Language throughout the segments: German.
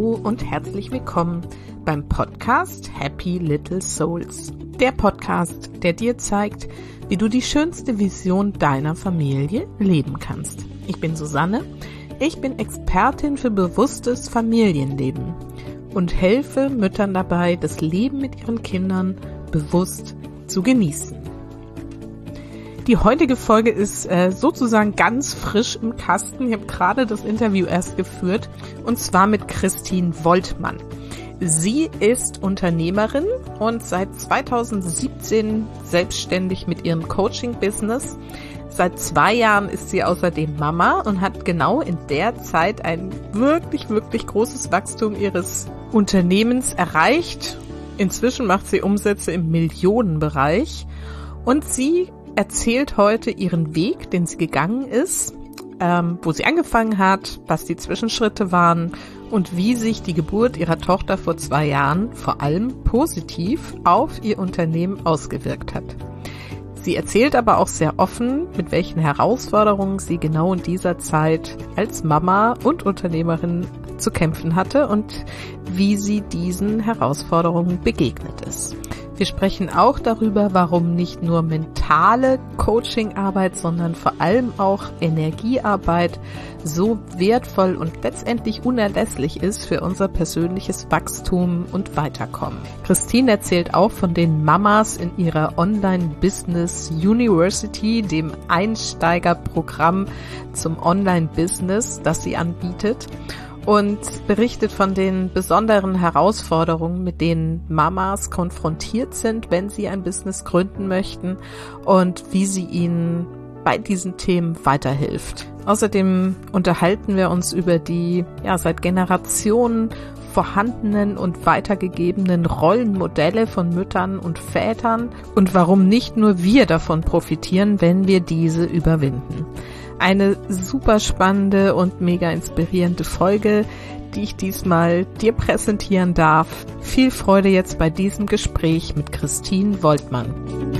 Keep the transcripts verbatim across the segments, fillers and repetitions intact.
Hallo und herzlich willkommen beim Podcast Happy Little Souls. Der Podcast, der dir zeigt, wie du die schönste Vision deiner Familie leben kannst. Ich bin Susanne, ich bin Expertin für bewusstes Familienleben und helfe Müttern dabei, das Leben mit ihren Kindern bewusst zu genießen. Die heutige Folge ist äh, sozusagen ganz frisch im Kasten. Ich habe gerade das Interview erst geführt und zwar mit Christine Woltmann. Sie ist Unternehmerin und seit zweitausendsiebzehn selbstständig mit ihrem Coaching-Business. Seit zwei Jahren ist sie außerdem Mama und hat genau in der Zeit ein wirklich, wirklich großes Wachstum ihres Unternehmens erreicht. Inzwischen macht sie Umsätze im Millionenbereich und sie erzählt heute ihren Weg, den sie gegangen ist, ähm, wo sie angefangen hat, was die Zwischenschritte waren und wie sich die Geburt ihrer Tochter vor zwei Jahren vor allem positiv auf ihr Unternehmen ausgewirkt hat. Sie erzählt aber auch sehr offen, mit welchen Herausforderungen sie genau in dieser Zeit als Mama und Unternehmerin zu kämpfen hatte und wie sie diesen Herausforderungen begegnet ist. Wir sprechen auch darüber, warum nicht nur mentale Coachingarbeit, sondern vor allem auch Energiearbeit so wertvoll und letztendlich unerlässlich ist für unser persönliches Wachstum und Weiterkommen. Christine erzählt auch von den Mamas in ihrer Online-Business University, dem Einsteigerprogramm zum Online-Business, das sie anbietet. Und berichtet von den besonderen Herausforderungen, mit denen Mamas konfrontiert sind, wenn sie ein Business gründen möchten und wie sie ihnen bei diesen Themen weiterhilft. Außerdem unterhalten wir uns über die ja seit Generationen vorhandenen und weitergegebenen Rollenmodelle von Müttern und Vätern und warum nicht nur wir davon profitieren, wenn wir diese überwinden. Eine super spannende und mega inspirierende Folge, die ich diesmal dir präsentieren darf. Viel Freude jetzt bei diesem Gespräch mit Christine Woltmann.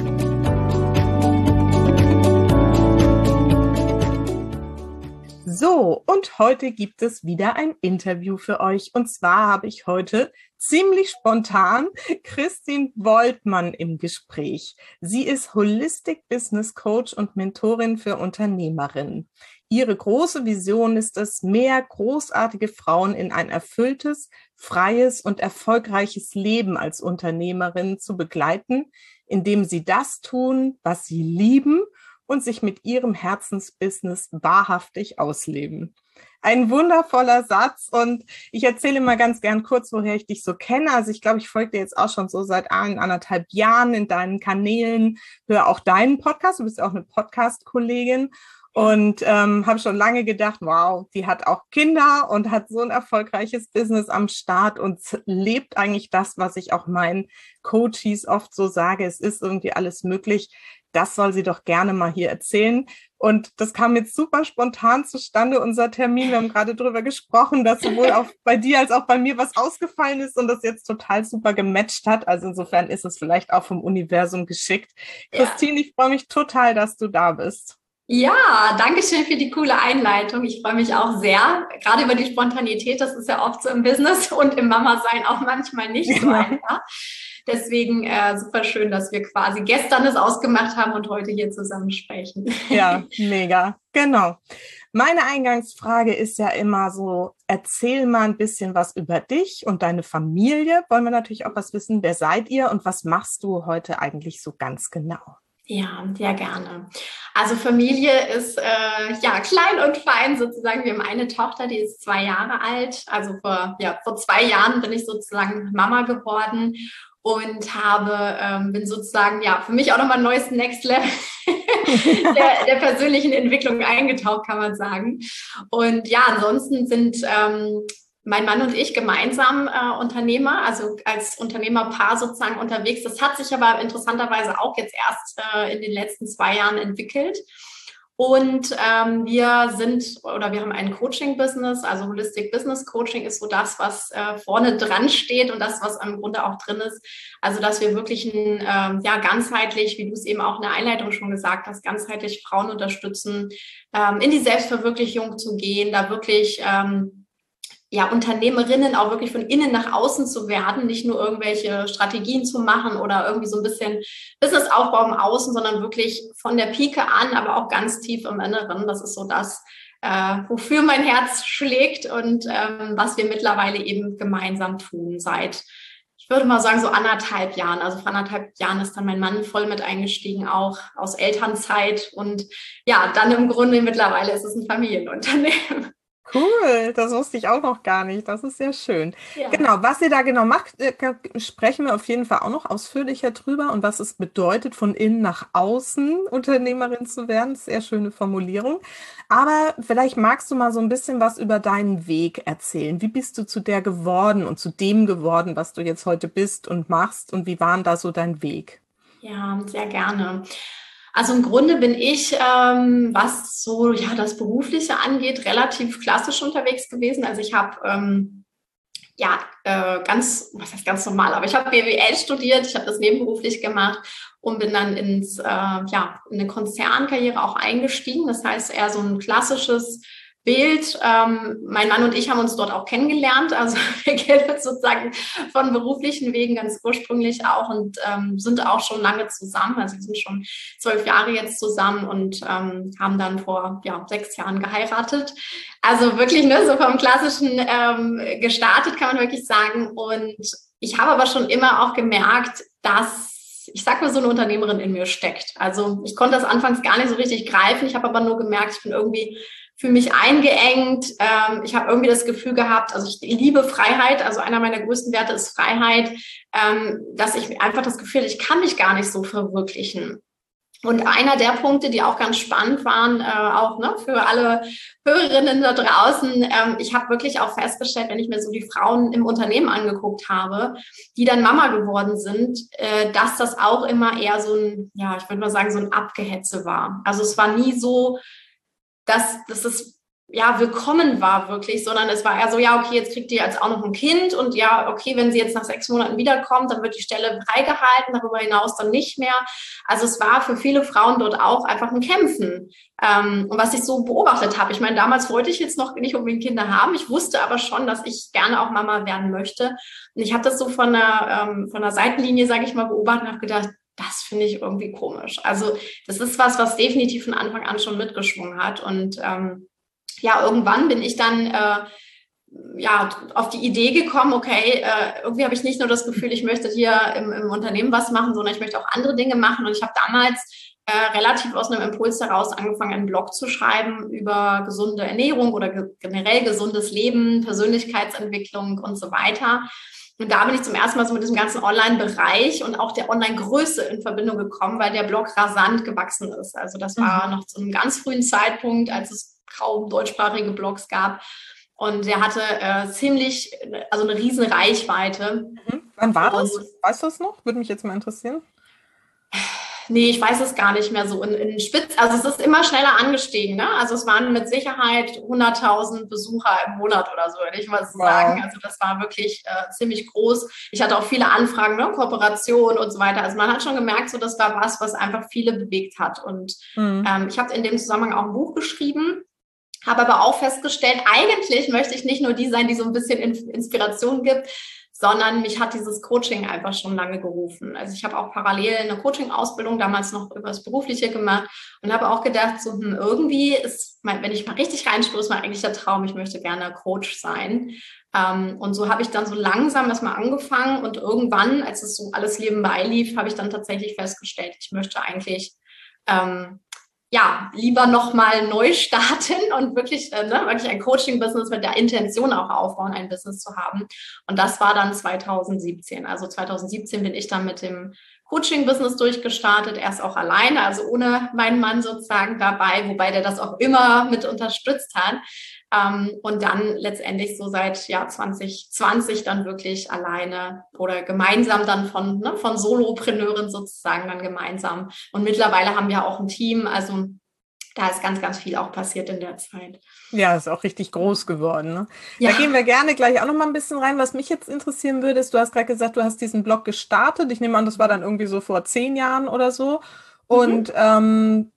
So, und heute gibt es wieder ein Interview für euch. Und zwar habe ich heute ziemlich spontan Christine Woltmann im Gespräch. Sie ist Holistic Business Coach und Mentorin für Unternehmerinnen. Ihre große Vision ist es, mehr großartige Frauen in ein erfülltes, freies und erfolgreiches Leben als Unternehmerin zu begleiten, indem sie das tun, was sie lieben und sich mit ihrem Herzensbusiness wahrhaftig ausleben. Ein wundervoller Satz und ich erzähle mal ganz gern kurz, woher ich dich so kenne. Also ich glaube, ich folge dir jetzt auch schon so seit ein, anderthalb Jahren in deinen Kanälen, höre auch deinen Podcast, du bist ja auch eine Podcast-Kollegin und ähm, habe schon lange gedacht, wow, die hat auch Kinder und hat so ein erfolgreiches Business am Start und lebt eigentlich das, was ich auch meinen Coaches oft so sage, es ist irgendwie alles möglich. Das soll sie doch gerne mal hier erzählen. Und das kam jetzt super spontan zustande, unser Termin. Wir haben gerade drüber gesprochen, dass sowohl auch bei dir als auch bei mir was ausgefallen ist und das jetzt total super gematcht hat. Also insofern ist es vielleicht auch vom Universum geschickt. Ja. Christine, ich freue mich total, dass du da bist. Ja, danke schön für die coole Einleitung. Ich freue mich auch sehr, gerade über die Spontanität. Das ist ja oft so im Business und im Mama-Sein auch manchmal nicht so einfach. Deswegen äh, super schön, dass wir quasi gestern es ausgemacht haben und heute hier zusammen sprechen. Ja, mega, genau. Meine Eingangsfrage ist ja immer so, erzähl mal ein bisschen was über dich und deine Familie. Wollen wir natürlich auch was wissen, wer seid ihr und was machst du heute eigentlich so ganz genau? Ja, sehr gerne. Also Familie ist äh, ja klein und fein sozusagen. Wir haben eine Tochter, die ist zwei Jahre alt. Also vor ja vor zwei Jahren bin ich sozusagen Mama geworden und habe ähm, bin sozusagen ja für mich auch nochmal ein neues Next Level der, der persönlichen Entwicklung eingetaucht, kann man sagen. Und ja, ansonsten sind ähm, mein Mann und ich gemeinsam äh, Unternehmer, also als Unternehmerpaar sozusagen unterwegs. Das hat sich aber interessanterweise auch jetzt erst äh, in den letzten zwei Jahren entwickelt. Und ähm, wir sind oder wir haben ein Coaching-Business, also Holistic Business Coaching ist so das, was äh, vorne dran steht und das, was im Grunde auch drin ist. Also dass wir wirklich ein, ähm, ja ganzheitlich, wie du es eben auch in der Einleitung schon gesagt hast, ganzheitlich Frauen unterstützen, ähm, in die Selbstverwirklichung zu gehen, da wirklich ähm, ja, Unternehmerinnen auch wirklich von innen nach außen zu werden, nicht nur irgendwelche Strategien zu machen oder irgendwie so ein bisschen Businessaufbau im Außen, sondern wirklich von der Pike an, aber auch ganz tief im Inneren. Das ist so das, äh, wofür mein Herz schlägt und ähm, was wir mittlerweile eben gemeinsam tun seit, ich würde mal sagen, so anderthalb Jahren. Also vor anderthalb Jahren ist dann mein Mann voll mit eingestiegen, auch aus Elternzeit. Und ja, dann im Grunde mittlerweile ist es ein Familienunternehmen. Cool, das wusste ich auch noch gar nicht. Das ist sehr schön. Ja. Genau, was ihr da genau macht, äh, sprechen wir auf jeden Fall auch noch ausführlicher drüber und was es bedeutet, von innen nach außen Unternehmerin zu werden. Sehr schöne Formulierung. Aber vielleicht magst du mal so ein bisschen was über deinen Weg erzählen. Wie bist du zu der geworden und zu dem geworden, was du jetzt heute bist und machst? Und wie war denn da so dein Weg? Ja, sehr gerne. Also im Grunde bin ich, ähm, was so ja das Berufliche angeht, relativ klassisch unterwegs gewesen. Also ich habe ähm, ja äh, ganz, was heißt ganz normal, aber ich habe B W L studiert, ich habe das nebenberuflich gemacht und bin dann ins äh, ja in eine Konzernkarriere auch eingestiegen. Das heißt eher so ein klassisches Bild. Ähm, mein Mann und ich haben uns dort auch kennengelernt. Also wir kennen uns sozusagen von beruflichen Wegen ganz ursprünglich auch und ähm, sind auch schon lange zusammen. Also wir sind schon zwölf Jahre jetzt zusammen und ähm, haben dann vor ja, sechs Jahren geheiratet. Also wirklich ne, so vom Klassischen ähm, gestartet, kann man wirklich sagen. Und ich habe aber schon immer auch gemerkt, dass ich sag mal, so eine Unternehmerin in mir steckt. Also ich konnte das anfangs gar nicht so richtig greifen. Ich habe aber nur gemerkt, ich bin irgendwie für mich eingeengt. Ähm, ich habe irgendwie das Gefühl gehabt, also ich liebe Freiheit, also einer meiner größten Werte ist Freiheit, ähm, dass ich einfach das Gefühl, ich kann mich gar nicht so verwirklichen. Und einer der Punkte, die auch ganz spannend waren, äh, auch ne, für alle Hörerinnen da draußen, ähm, ich habe wirklich auch festgestellt, wenn ich mir so die Frauen im Unternehmen angeguckt habe, die dann Mama geworden sind, äh, dass das auch immer eher so ein, ja, ich würde mal sagen, so ein Abgehetze war. Also es war nie so, dass, dass es ja willkommen war wirklich, sondern es war eher so, ja, okay, jetzt kriegt ihr jetzt auch noch ein Kind und ja, okay, wenn sie jetzt nach sechs Monaten wiederkommt, dann wird die Stelle freigehalten, darüber hinaus dann nicht mehr. Also es war für viele Frauen dort auch einfach ein Kämpfen. Ähm, und was ich so beobachtet habe, ich meine, damals wollte ich jetzt noch nicht unbedingt Kinder haben, ich wusste aber schon, dass ich gerne auch Mama werden möchte. Und ich habe das so von der, ähm, von der Seitenlinie, sage ich mal, beobachtet und habe gedacht, das finde ich irgendwie komisch. Also das ist was, was definitiv von Anfang an schon mitgeschwungen hat. Und ähm, ja, irgendwann bin ich dann äh, ja auf die Idee gekommen, okay, äh, irgendwie habe ich nicht nur das Gefühl, ich möchte hier im, im Unternehmen was machen, sondern ich möchte auch andere Dinge machen. Und ich habe damals äh, relativ aus einem Impuls heraus angefangen, einen Blog zu schreiben über gesunde Ernährung oder ge- generell gesundes Leben, Persönlichkeitsentwicklung und so weiter. Und da bin ich zum ersten Mal so mit diesem ganzen Online-Bereich und auch der Online-Größe in Verbindung gekommen, weil der Blog rasant gewachsen ist. Also das war mhm. noch zu einem ganz frühen Zeitpunkt, als es kaum deutschsprachige Blogs gab. Und der hatte äh, ziemlich, also eine riesen Reichweite. Mhm. Wann war das? Und, weißt du das noch? Würde mich jetzt mal interessieren. Nee, ich weiß es gar nicht mehr so in, in Spitz. Also es ist immer schneller angestiegen. Ne? Also es waren mit Sicherheit hunderttausend Besucher im Monat oder so, würde ich mal so wow. sagen. Also das war wirklich äh, ziemlich groß. Ich hatte auch viele Anfragen, ne? Kooperation und so weiter. Also man hat schon gemerkt, so das war was, was einfach viele bewegt hat. Und mhm. ähm, ich habe in dem Zusammenhang auch ein Buch geschrieben, habe aber auch festgestellt, eigentlich möchte ich nicht nur die sein, die so ein bisschen Inspiration gibt, sondern mich hat dieses Coaching einfach schon lange gerufen. Also ich habe auch parallel eine Coaching-Ausbildung damals noch über das Berufliche gemacht und habe auch gedacht, so hm, irgendwie ist, mein, wenn ich mal richtig reinstoße, mein eigentlicher Traum, ich möchte gerne Coach sein. Ähm, und so habe ich dann so langsam das mal angefangen und irgendwann, als es so alles nebenbei lief, habe ich dann tatsächlich festgestellt, ich möchte eigentlich ähm, ja, lieber nochmal neu starten und wirklich, äh, ne, wirklich ein Coaching-Business mit der Intention auch aufbauen, ein Business zu haben. Und das war dann zweitausendsiebzehn. Also zweitausendsiebzehn bin ich dann mit dem Coaching-Business durchgestartet, erst auch alleine, also ohne meinen Mann sozusagen dabei, wobei der das auch immer mit unterstützt hat. Ähm, und dann letztendlich so seit ja, zwanzig zwanzig dann wirklich alleine oder gemeinsam dann von, ne, von Solopreneurin sozusagen dann gemeinsam. Und mittlerweile haben wir auch ein Team, also da ist ganz, ganz viel auch passiert in der Zeit. Ja, ist auch richtig groß geworden. Ne? Ja. Da gehen wir gerne gleich auch noch mal ein bisschen rein. Was mich jetzt interessieren würde, ist, du hast gerade gesagt, du hast diesen Blog gestartet. Ich nehme an, das war dann irgendwie so vor zehn Jahren oder so. Und mhm. ähm,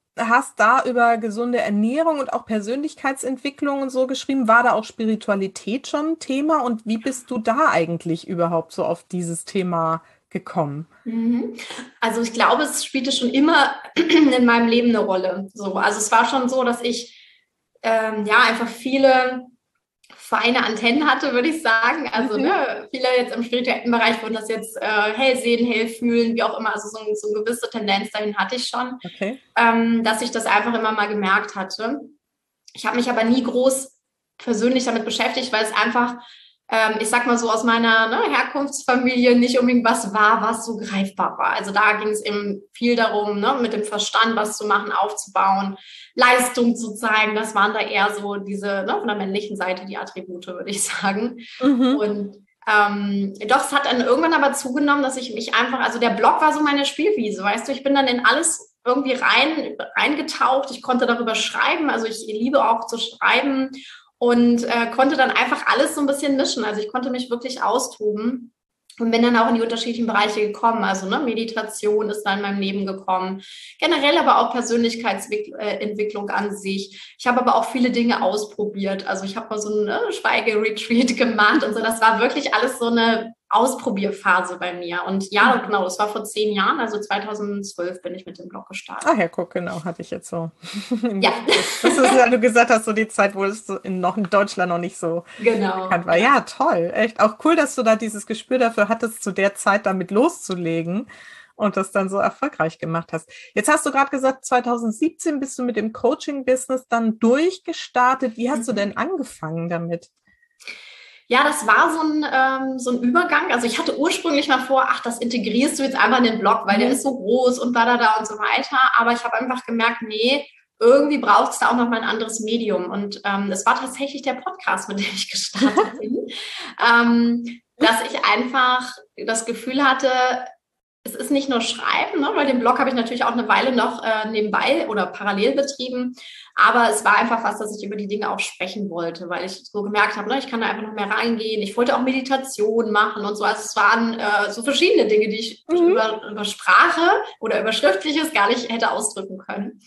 hast da über gesunde Ernährung und auch Persönlichkeitsentwicklung und so geschrieben. War da auch Spiritualität schon ein Thema? Und wie bist du da eigentlich überhaupt so auf dieses Thema gekommen? Mhm. Also ich glaube, es spielte schon immer in meinem Leben eine Rolle. So, also es war schon so, dass ich ähm, ja einfach viele feine Antennen hatte, würde ich sagen. Also Mhm. ne, viele jetzt im spirituellen Bereich würden das jetzt äh, hell sehen, hell fühlen, wie auch immer. Also so, so eine gewisse Tendenz dahin hatte ich schon, Okay. ähm, dass ich das einfach immer mal gemerkt hatte. Ich habe mich aber nie groß persönlich damit beschäftigt, weil es einfach, ähm, ich sag mal so, aus meiner ne, Herkunftsfamilie nicht unbedingt was war, was so greifbar war. Also da ging es eben viel darum, ne, mit dem Verstand was zu machen, aufzubauen, Leistung zu zeigen. Das waren da eher so diese, ne, von der männlichen Seite die Attribute, würde ich sagen. Mhm. Und ähm, doch, es hat dann irgendwann aber zugenommen, dass ich mich einfach, also der Blog war so meine Spielwiese, weißt du, ich bin dann in alles irgendwie rein, reingetaucht, ich konnte darüber schreiben, also ich liebe auch zu schreiben und äh, konnte dann einfach alles so ein bisschen mischen, also ich konnte mich wirklich austoben. Und bin dann auch in die unterschiedlichen Bereiche gekommen. Also ne, Meditation ist da in meinem Leben gekommen. Generell aber auch Persönlichkeitsentwicklung an sich. Ich habe aber auch viele Dinge ausprobiert. Also ich habe mal so einen ne, Schweigeretreat gemacht und so. Das war wirklich alles so eine Ausprobierphase bei mir. Und ja, genau, das war vor zehn Jahren. Also zweitausendzwölf bin ich mit dem Blog gestartet. Ach ja, guck, genau, hatte ich jetzt so im Ja, Gedächtnis. Das ist ja, du gesagt hast, so die Zeit, wo es so in, noch in Deutschland noch nicht so bekannt genau. war. Ja. Ja, toll. Echt auch cool, dass du da dieses Gespür dafür hattest, zu der Zeit damit loszulegen und das dann so erfolgreich gemacht hast. Jetzt hast du gerade gesagt, zweitausendsiebzehn bist du mit dem Coaching-Business dann durchgestartet. Wie hast du denn angefangen damit? Ja, das war so ein, ähm, so ein Übergang. Also ich hatte ursprünglich mal vor, ach, das integrierst du jetzt einfach in den Blog, weil der Mhm. ist so groß und da, da, da und so weiter. Aber ich habe einfach gemerkt, nee, irgendwie braucht es da auch noch mal ein anderes Medium. Und ähm, es war tatsächlich der Podcast, mit dem ich gestartet bin. ähm, dass ich einfach das Gefühl hatte, es ist nicht nur Schreiben, ne, weil den Blog habe ich natürlich auch eine Weile noch äh, nebenbei oder parallel betrieben. Aber es war einfach was, dass ich über die Dinge auch sprechen wollte, weil ich so gemerkt habe, ne, ich kann da einfach noch mehr reingehen. Ich wollte auch Meditation machen und so. Also es waren äh, so verschiedene Dinge, die ich Mhm. über, über Sprache oder über Schriftliches gar nicht hätte ausdrücken können.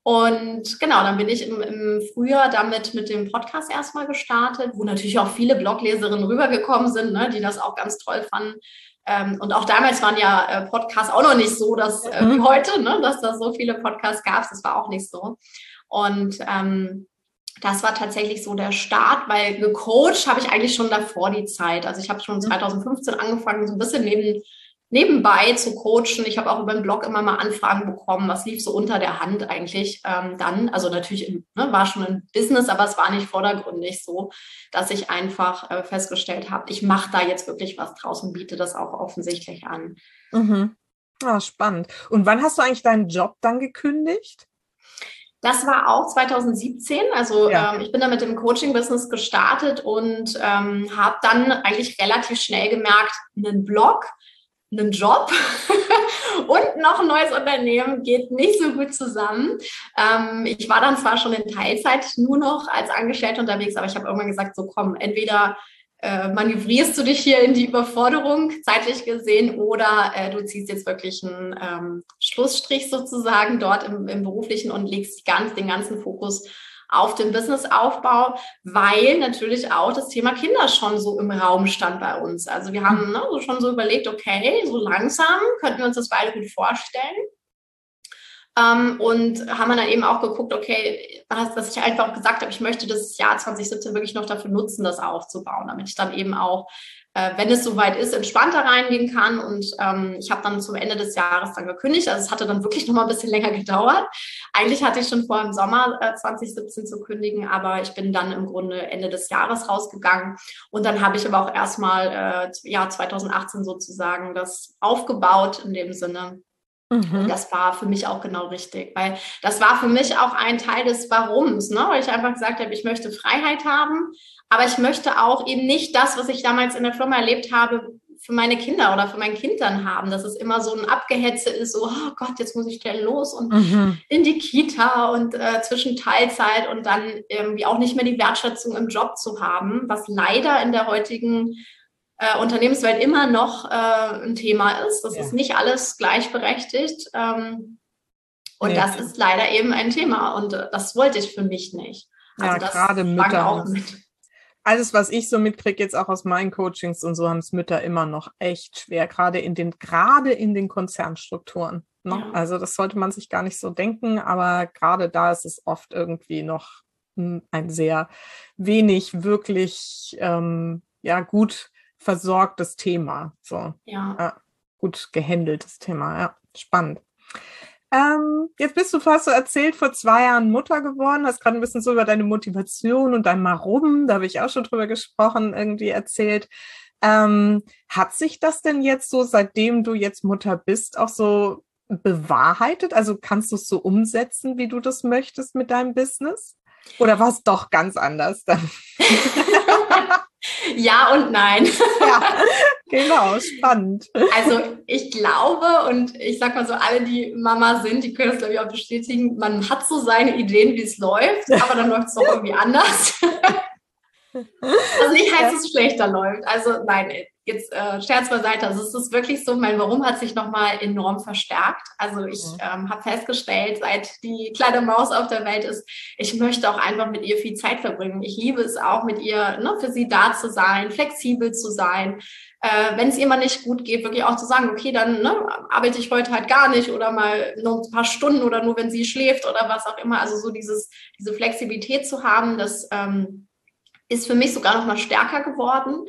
Und genau, dann bin ich im, im Frühjahr damit mit dem Podcast erstmal gestartet, wo natürlich auch viele Blogleserinnen rübergekommen sind, ne, die das auch ganz toll fanden. Ähm, und auch damals waren ja äh, Podcasts auch noch nicht so, dass, äh, wie Mhm. heute, ne, dass da so viele Podcasts gab. Das war auch nicht so. Und ähm, das war tatsächlich so der Start, weil gecoacht habe ich eigentlich schon davor die Zeit. Also ich habe schon zweitausendfünfzehn angefangen, so ein bisschen neben, nebenbei zu coachen. Ich habe auch über den Blog immer mal Anfragen bekommen. Was lief so unter der Hand eigentlich ähm, dann? Also natürlich im, ne, war schon ein Business, aber es war nicht vordergründig so, dass ich einfach äh, festgestellt habe, ich mache da jetzt wirklich was draus und biete das auch offensichtlich an. Mhm. Ah, spannend. Und wann hast du eigentlich deinen Job dann gekündigt? Das war auch zweitausendsiebzehn. Also Ja. ähm, ich bin da mit dem Coaching-Business gestartet und ähm, habe dann eigentlich relativ schnell gemerkt, einen Blog, einen Job und noch ein neues Unternehmen geht nicht so gut zusammen. Ähm, ich war dann zwar schon in Teilzeit nur noch als Angestellte unterwegs, aber ich habe irgendwann gesagt, so komm, entweder äh, manövrierst du dich hier in die Überforderung, zeitlich gesehen, oder äh, du ziehst jetzt wirklich einen ähm, Schlussstrich sozusagen dort im, im Beruflichen und legst ganz, den ganzen Fokus auf den Businessaufbau, weil natürlich auch das Thema Kinder schon so im Raum stand bei uns. Also wir haben ne, so schon so überlegt, okay, so langsam könnten wir uns das beide gut vorstellen. Ähm, und haben dann eben auch geguckt, okay, dass ich einfach gesagt habe, ich möchte das Jahr zweitausendsiebzehn wirklich noch dafür nutzen, das aufzubauen, damit ich dann eben auch, äh, wenn es soweit ist, entspannter reingehen kann. Und ähm, ich habe dann zum Ende des Jahres dann gekündigt. Also es hatte dann wirklich noch mal ein bisschen länger gedauert. Eigentlich hatte ich schon vor, im Sommer äh, zweitausendsiebzehn zu kündigen, aber ich bin dann im Grunde Ende des Jahres rausgegangen. Und dann habe ich aber auch erstmal äh, ja, zweitausendachtzehn sozusagen das aufgebaut in dem Sinne. Mhm. Und das war für mich auch genau richtig, weil das war für mich auch ein Teil des Warums, ne? Weil ich einfach gesagt habe, ich möchte Freiheit haben, aber ich möchte auch eben nicht das, was ich damals in der Firma erlebt habe, für meine Kinder oder für mein Kind dann haben, dass es immer so ein Abgehetze ist, so, oh Gott, jetzt muss ich schnell los und Mhm. in die Kita und äh, zwischen Teilzeit und dann irgendwie auch nicht mehr die Wertschätzung im Job zu haben, was leider in der heutigen Äh, Unternehmenswelt immer noch äh, ein Thema ist. Das Ja. ist nicht alles gleichberechtigt. Ähm, Und nee. das ist leider eben ein Thema und das wollte ich für mich nicht. Also ja, das gerade Mütter. auch mit. Alles, was ich so mitkriege, jetzt auch aus meinen Coachings und so, haben es Mütter immer noch echt schwer, gerade in den, gerade in den Konzernstrukturen. Ne? Ja. Also das sollte man sich gar nicht so denken, aber gerade da ist es oft irgendwie noch ein sehr wenig wirklich ähm, ja, gut versorgtes Thema. So. Ja. Ja, gut gehandeltes Thema. Ja, spannend. Ähm, jetzt bist du fast so erzählt, vor zwei Jahren Mutter geworden, hast gerade ein bisschen so über deine Motivation und dein Warum, da habe ich auch schon drüber gesprochen, irgendwie erzählt. Ähm, hat sich das denn jetzt so, seitdem du jetzt Mutter bist, auch so bewahrheitet? Also kannst du es so umsetzen, wie du das möchtest mit deinem Business? Oder war es doch ganz anders dann? Ja und nein. Ja, genau, spannend. Also ich glaube, und ich sag mal so, alle, die Mama sind, die können das, glaube ich, auch bestätigen, man hat so seine Ideen, wie es läuft, aber dann läuft es doch irgendwie anders. Also nicht heißt, dass es schlechter läuft. Also nein, jetzt äh, Scherz beiseite. Also es ist wirklich so, mein Warum hat sich nochmal enorm verstärkt. Also ich ähm, habe festgestellt, seit die kleine Maus auf der Welt ist, ich möchte auch einfach mit ihr viel Zeit verbringen. Ich liebe es auch, mit ihr ne, für sie da zu sein, flexibel zu sein. Äh, wenn es ihr mal nicht gut geht, wirklich auch zu sagen, okay, dann ne, arbeite ich heute halt gar nicht oder mal nur ein paar Stunden oder nur, wenn sie schläft oder was auch immer. Also so dieses diese Flexibilität zu haben, das ähm, ist für mich sogar noch mal stärker geworden.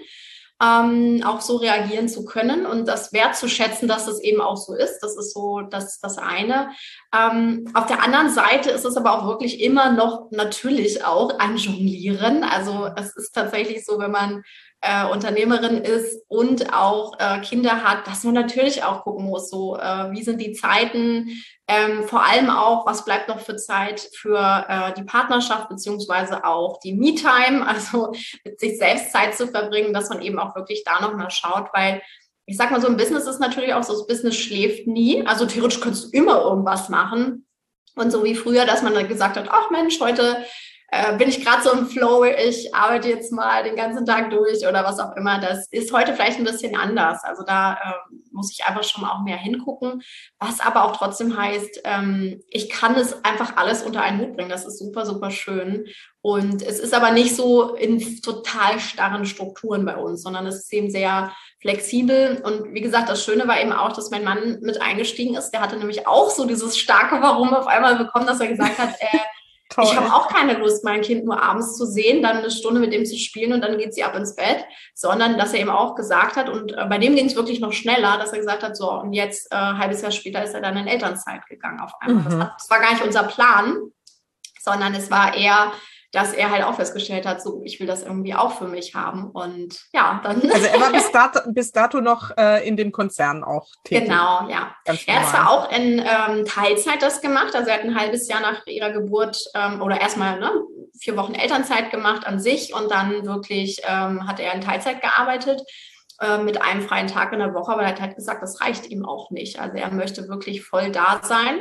Ähm, auch so reagieren zu können und das wertzuschätzen, dass es eben auch so ist. Das ist so das, das eine. Ähm, auf der anderen Seite ist es aber auch wirklich immer noch natürlich auch ein Jonglieren. Also es ist tatsächlich so, wenn man äh, Unternehmerin ist und auch äh, Kinder hat, dass man natürlich auch gucken muss, so äh, wie sind die Zeiten, ähm, vor allem auch, was bleibt noch für Zeit für äh, die Partnerschaft beziehungsweise auch die Me-Time, also mit sich selbst Zeit zu verbringen, dass man eben auch wirklich da nochmal schaut, weil ich sag mal so, im Business ist natürlich auch so, das Business schläft nie, also theoretisch kannst du immer irgendwas machen und so wie früher, dass man dann gesagt hat, ach Mensch, heute Äh, bin ich gerade so im Flow, ich arbeite jetzt mal den ganzen Tag durch oder was auch immer. Das ist heute vielleicht ein bisschen anders. Also da äh, muss ich einfach schon auch mehr hingucken. Was aber auch trotzdem heißt, ähm, ich kann es einfach alles unter einen Hut bringen. Das ist super, super schön. Und es ist aber nicht so in total starren Strukturen bei uns, sondern es ist eben sehr flexibel. Und wie gesagt, das Schöne war eben auch, dass mein Mann mit eingestiegen ist. Der hatte nämlich auch so dieses starke Warum auf einmal bekommen, dass er gesagt hat, äh, Toll. Ich habe auch keine Lust, mein Kind nur abends zu sehen, dann eine Stunde mit dem zu spielen und dann geht sie ab ins Bett, sondern dass er eben auch gesagt hat, und äh, bei dem ging es wirklich noch schneller, dass er gesagt hat, so und jetzt äh, ein halbes Jahr später ist er dann in Elternzeit gegangen auf einmal. Mhm. Das, hat, das war gar nicht unser Plan, sondern es war eher, dass er halt auch festgestellt hat, so ich will das irgendwie auch für mich haben und ja, dann... Also er war bis dato, bis dato noch äh, in dem Konzern auch tätig. Genau, ja. Er hat zwar auch in ähm, Teilzeit das gemacht, also er hat ein halbes Jahr nach ihrer Geburt ähm, oder erstmal ne, vier Wochen Elternzeit gemacht an sich und dann wirklich ähm, hat er in Teilzeit gearbeitet äh, mit einem freien Tag in der Woche, aber er hat halt gesagt, das reicht ihm auch nicht. Also er möchte wirklich voll da sein.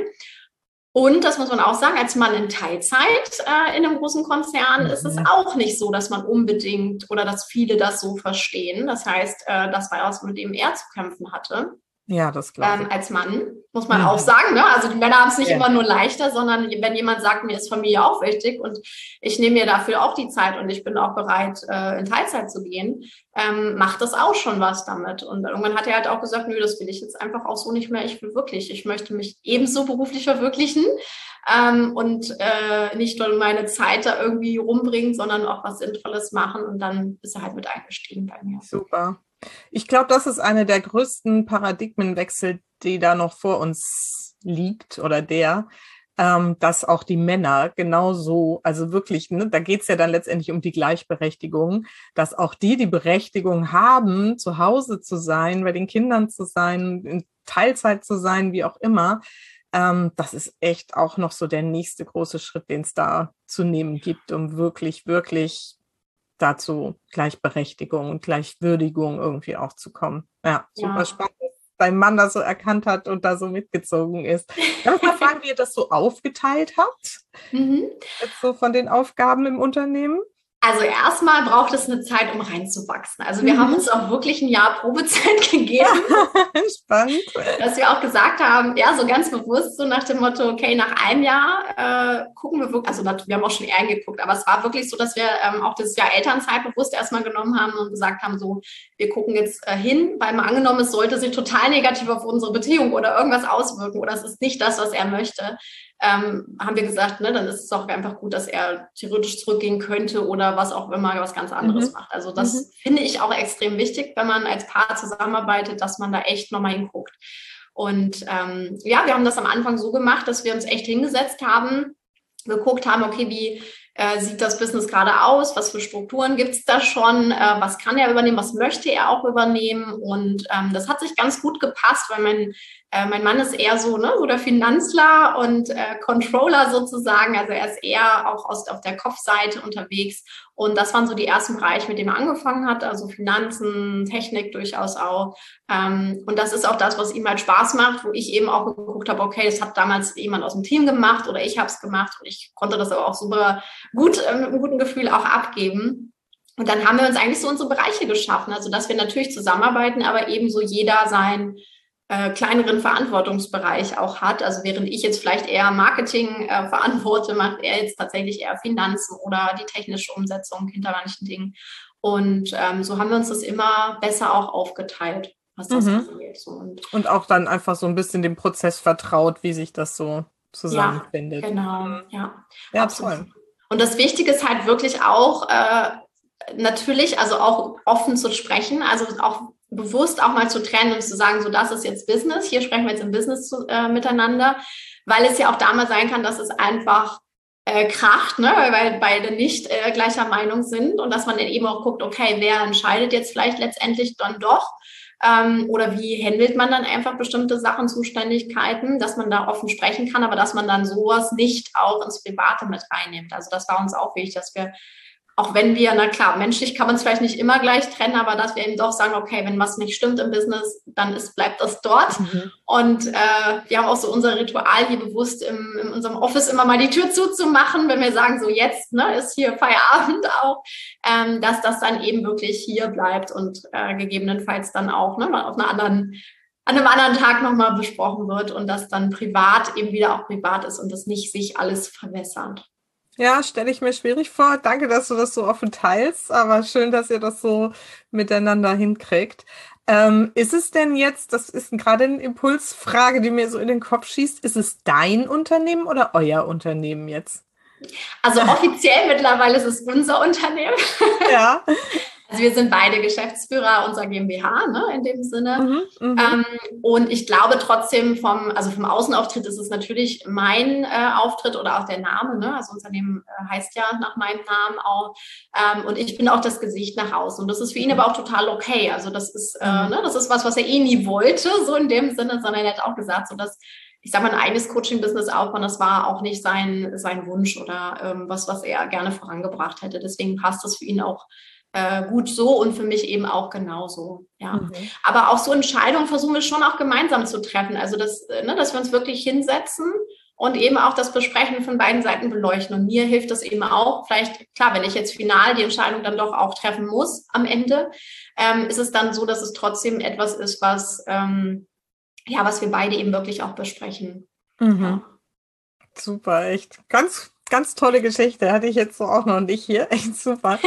Und das muss man auch sagen, als Mann in Teilzeit äh, in einem großen Konzern mhm. ist es auch nicht so, dass man unbedingt oder dass viele das so verstehen. Das heißt, äh, das war was, mit dem er zu kämpfen hatte. Ja, das glaube ich. Ähm, als Mann, muss man mhm. auch sagen. Ne? Also die Männer haben es nicht ja. immer nur leichter, sondern wenn jemand sagt, mir ist Familie auch wichtig und ich nehme mir dafür auch die Zeit und ich bin auch bereit, äh, in Teilzeit zu gehen, ähm, macht das auch schon was damit. Und irgendwann hat er halt auch gesagt, nö, das will ich jetzt einfach auch so nicht mehr. Ich will wirklich, ich möchte mich ebenso beruflich verwirklichen ähm, und äh, nicht nur meine Zeit da irgendwie rumbringen, sondern auch was Sinnvolles machen. Und dann ist er halt mit eingestiegen bei mir. Super. Ich glaube, das ist eine der größten Paradigmenwechsel, die da noch vor uns liegt oder der, ähm, dass auch die Männer genauso, also wirklich, ne, da geht es ja dann letztendlich um die Gleichberechtigung, dass auch die die Berechtigung haben, zu Hause zu sein, bei den Kindern zu sein, in Teilzeit zu sein, wie auch immer. Ähm, das ist echt auch noch so der nächste große Schritt, den es da zu nehmen gibt, um wirklich, wirklich dazu Gleichberechtigung und Gleichwürdigung irgendwie auch zu kommen. Ja, super ja. spannend, dass dein Mann das so erkannt hat und da so mitgezogen ist. Darf ich mal fragen, wie ihr das so aufgeteilt habt? Mhm. Jetzt so von den Aufgaben im Unternehmen? Also erstmal braucht es eine Zeit, um reinzuwachsen. Also wir mhm. haben uns auch wirklich ein Jahr Probezeit gegeben. Spannend. Dass wir auch gesagt haben, ja, so ganz bewusst, so nach dem Motto, okay, nach einem Jahr äh, gucken wir wirklich, also wir haben auch schon eher geguckt, aber es war wirklich so, dass wir ähm, auch das Jahr Elternzeit bewusst erstmal genommen haben und gesagt haben, so, wir gucken jetzt äh, hin, weil mal angenommen, es sollte sich total negativ auf unsere Beziehung oder irgendwas auswirken oder es ist nicht das, was er möchte. Ähm, haben wir gesagt, ne, dann ist es auch einfach gut, dass er theoretisch zurückgehen könnte oder was auch immer, was ganz anderes mhm. macht. Also das mhm. finde ich auch extrem wichtig, wenn man als Paar zusammenarbeitet, dass man da echt nochmal hinguckt. Und ähm, ja, wir haben das am Anfang so gemacht, dass wir uns echt hingesetzt haben, geguckt haben, okay, wie äh, sieht das Business gerade aus, was für Strukturen gibt es da schon, äh, was kann er übernehmen, was möchte er auch übernehmen und ähm, das hat sich ganz gut gepasst, weil mein Äh, mein Mann ist eher so, ne, so der Finanzler und äh, Controller sozusagen. Also er ist eher auch aus, auf der Kopfseite unterwegs. Und das waren so die ersten Bereiche, mit denen er angefangen hat. Also Finanzen, Technik durchaus auch. Ähm, und das ist auch das, was ihm halt Spaß macht, wo ich eben auch geguckt habe, okay, das hat damals jemand aus dem Team gemacht oder ich habe es gemacht. Und ich konnte das aber auch super gut, äh, mit einem guten Gefühl auch abgeben. Und dann haben wir uns eigentlich so unsere Bereiche geschaffen. Also dass wir natürlich zusammenarbeiten, aber eben so jeder sein Äh, kleineren Verantwortungsbereich auch hat. Also während ich jetzt vielleicht eher Marketing äh, verantworte, macht er jetzt tatsächlich eher Finanzen oder die technische Umsetzung hinter manchen Dingen. Und ähm, so haben wir uns das immer besser auch aufgeteilt, was das mhm. angeht. So. Und, und auch dann einfach so ein bisschen dem Prozess vertraut, wie sich das so zusammenfindet. Ja, genau. Ja, ja absolut. Toll. Und das Wichtige ist halt wirklich auch äh, natürlich, also auch offen zu sprechen, also auch bewusst auch mal zu trennen und zu sagen, so das ist jetzt Business, hier sprechen wir jetzt im Business zu, äh, miteinander, weil es ja auch da mal sein kann, dass es einfach äh, kracht, ne, weil beide nicht äh, gleicher Meinung sind und dass man dann eben auch guckt, okay, wer entscheidet jetzt vielleicht letztendlich dann doch ähm, oder wie handelt man dann einfach bestimmte Sachen, Zuständigkeiten, dass man da offen sprechen kann, aber dass man dann sowas nicht auch ins Private mit reinnimmt. Also das war uns auch wichtig, dass wir auch wenn wir, na klar, menschlich kann man es vielleicht nicht immer gleich trennen, aber dass wir eben doch sagen, okay, wenn was nicht stimmt im Business, dann ist, bleibt das dort. Mhm. Und äh, wir haben auch so unser Ritual hier bewusst im, in unserem Office immer mal die Tür zuzumachen, wenn wir sagen, so jetzt ne, ist hier Feierabend auch, ähm, dass das dann eben wirklich hier bleibt und äh, gegebenenfalls dann auch ne, auf einer anderen, an einem anderen Tag nochmal besprochen wird und das dann privat eben wieder auch privat ist und das nicht sich alles verwässert. Ja, stelle ich mir schwierig vor. Danke, dass du das so offen teilst, aber schön, dass ihr das so miteinander hinkriegt. Ähm, ist es denn jetzt, das ist gerade eine Impulsfrage, die mir so in den Kopf schießt, ist es dein Unternehmen oder euer Unternehmen jetzt? Also offiziell mittlerweile ist es unser Unternehmen. Ja. Also wir sind beide Geschäftsführer unserer GmbH, ne, in dem Sinne. Mhm, ähm, und ich glaube trotzdem vom, also vom Außenauftritt ist es natürlich mein äh, Auftritt oder auch der Name, ne? Also Unternehmen äh, heißt ja nach meinem Namen auch. Ähm, und ich bin auch das Gesicht nach außen. Und das ist für ihn aber auch total okay. Also das ist, äh, ne, das ist was, was er eh nie wollte, so in dem Sinne, sondern er hat auch gesagt, so dass ich sag mal, ein eigenes Coaching-Business aufbauen, das war auch nicht sein, sein Wunsch oder ähm, was, was er gerne vorangebracht hätte. Deswegen passt das für ihn auch Äh, gut so und für mich eben auch genauso, ja. Mhm. Aber auch so Entscheidungen versuchen wir schon auch gemeinsam zu treffen, also das, ne, dass wir uns wirklich hinsetzen und eben auch das Besprechen von beiden Seiten beleuchten und mir hilft das eben auch, vielleicht, klar, wenn ich jetzt final die Entscheidung dann doch auch treffen muss am Ende, ähm, ist es dann so, dass es trotzdem etwas ist, was, ähm, ja, was wir beide eben wirklich auch besprechen. Mhm. Ja. Super, echt, ganz, ganz tolle Geschichte, hatte ich jetzt so auch noch nicht hier, echt super.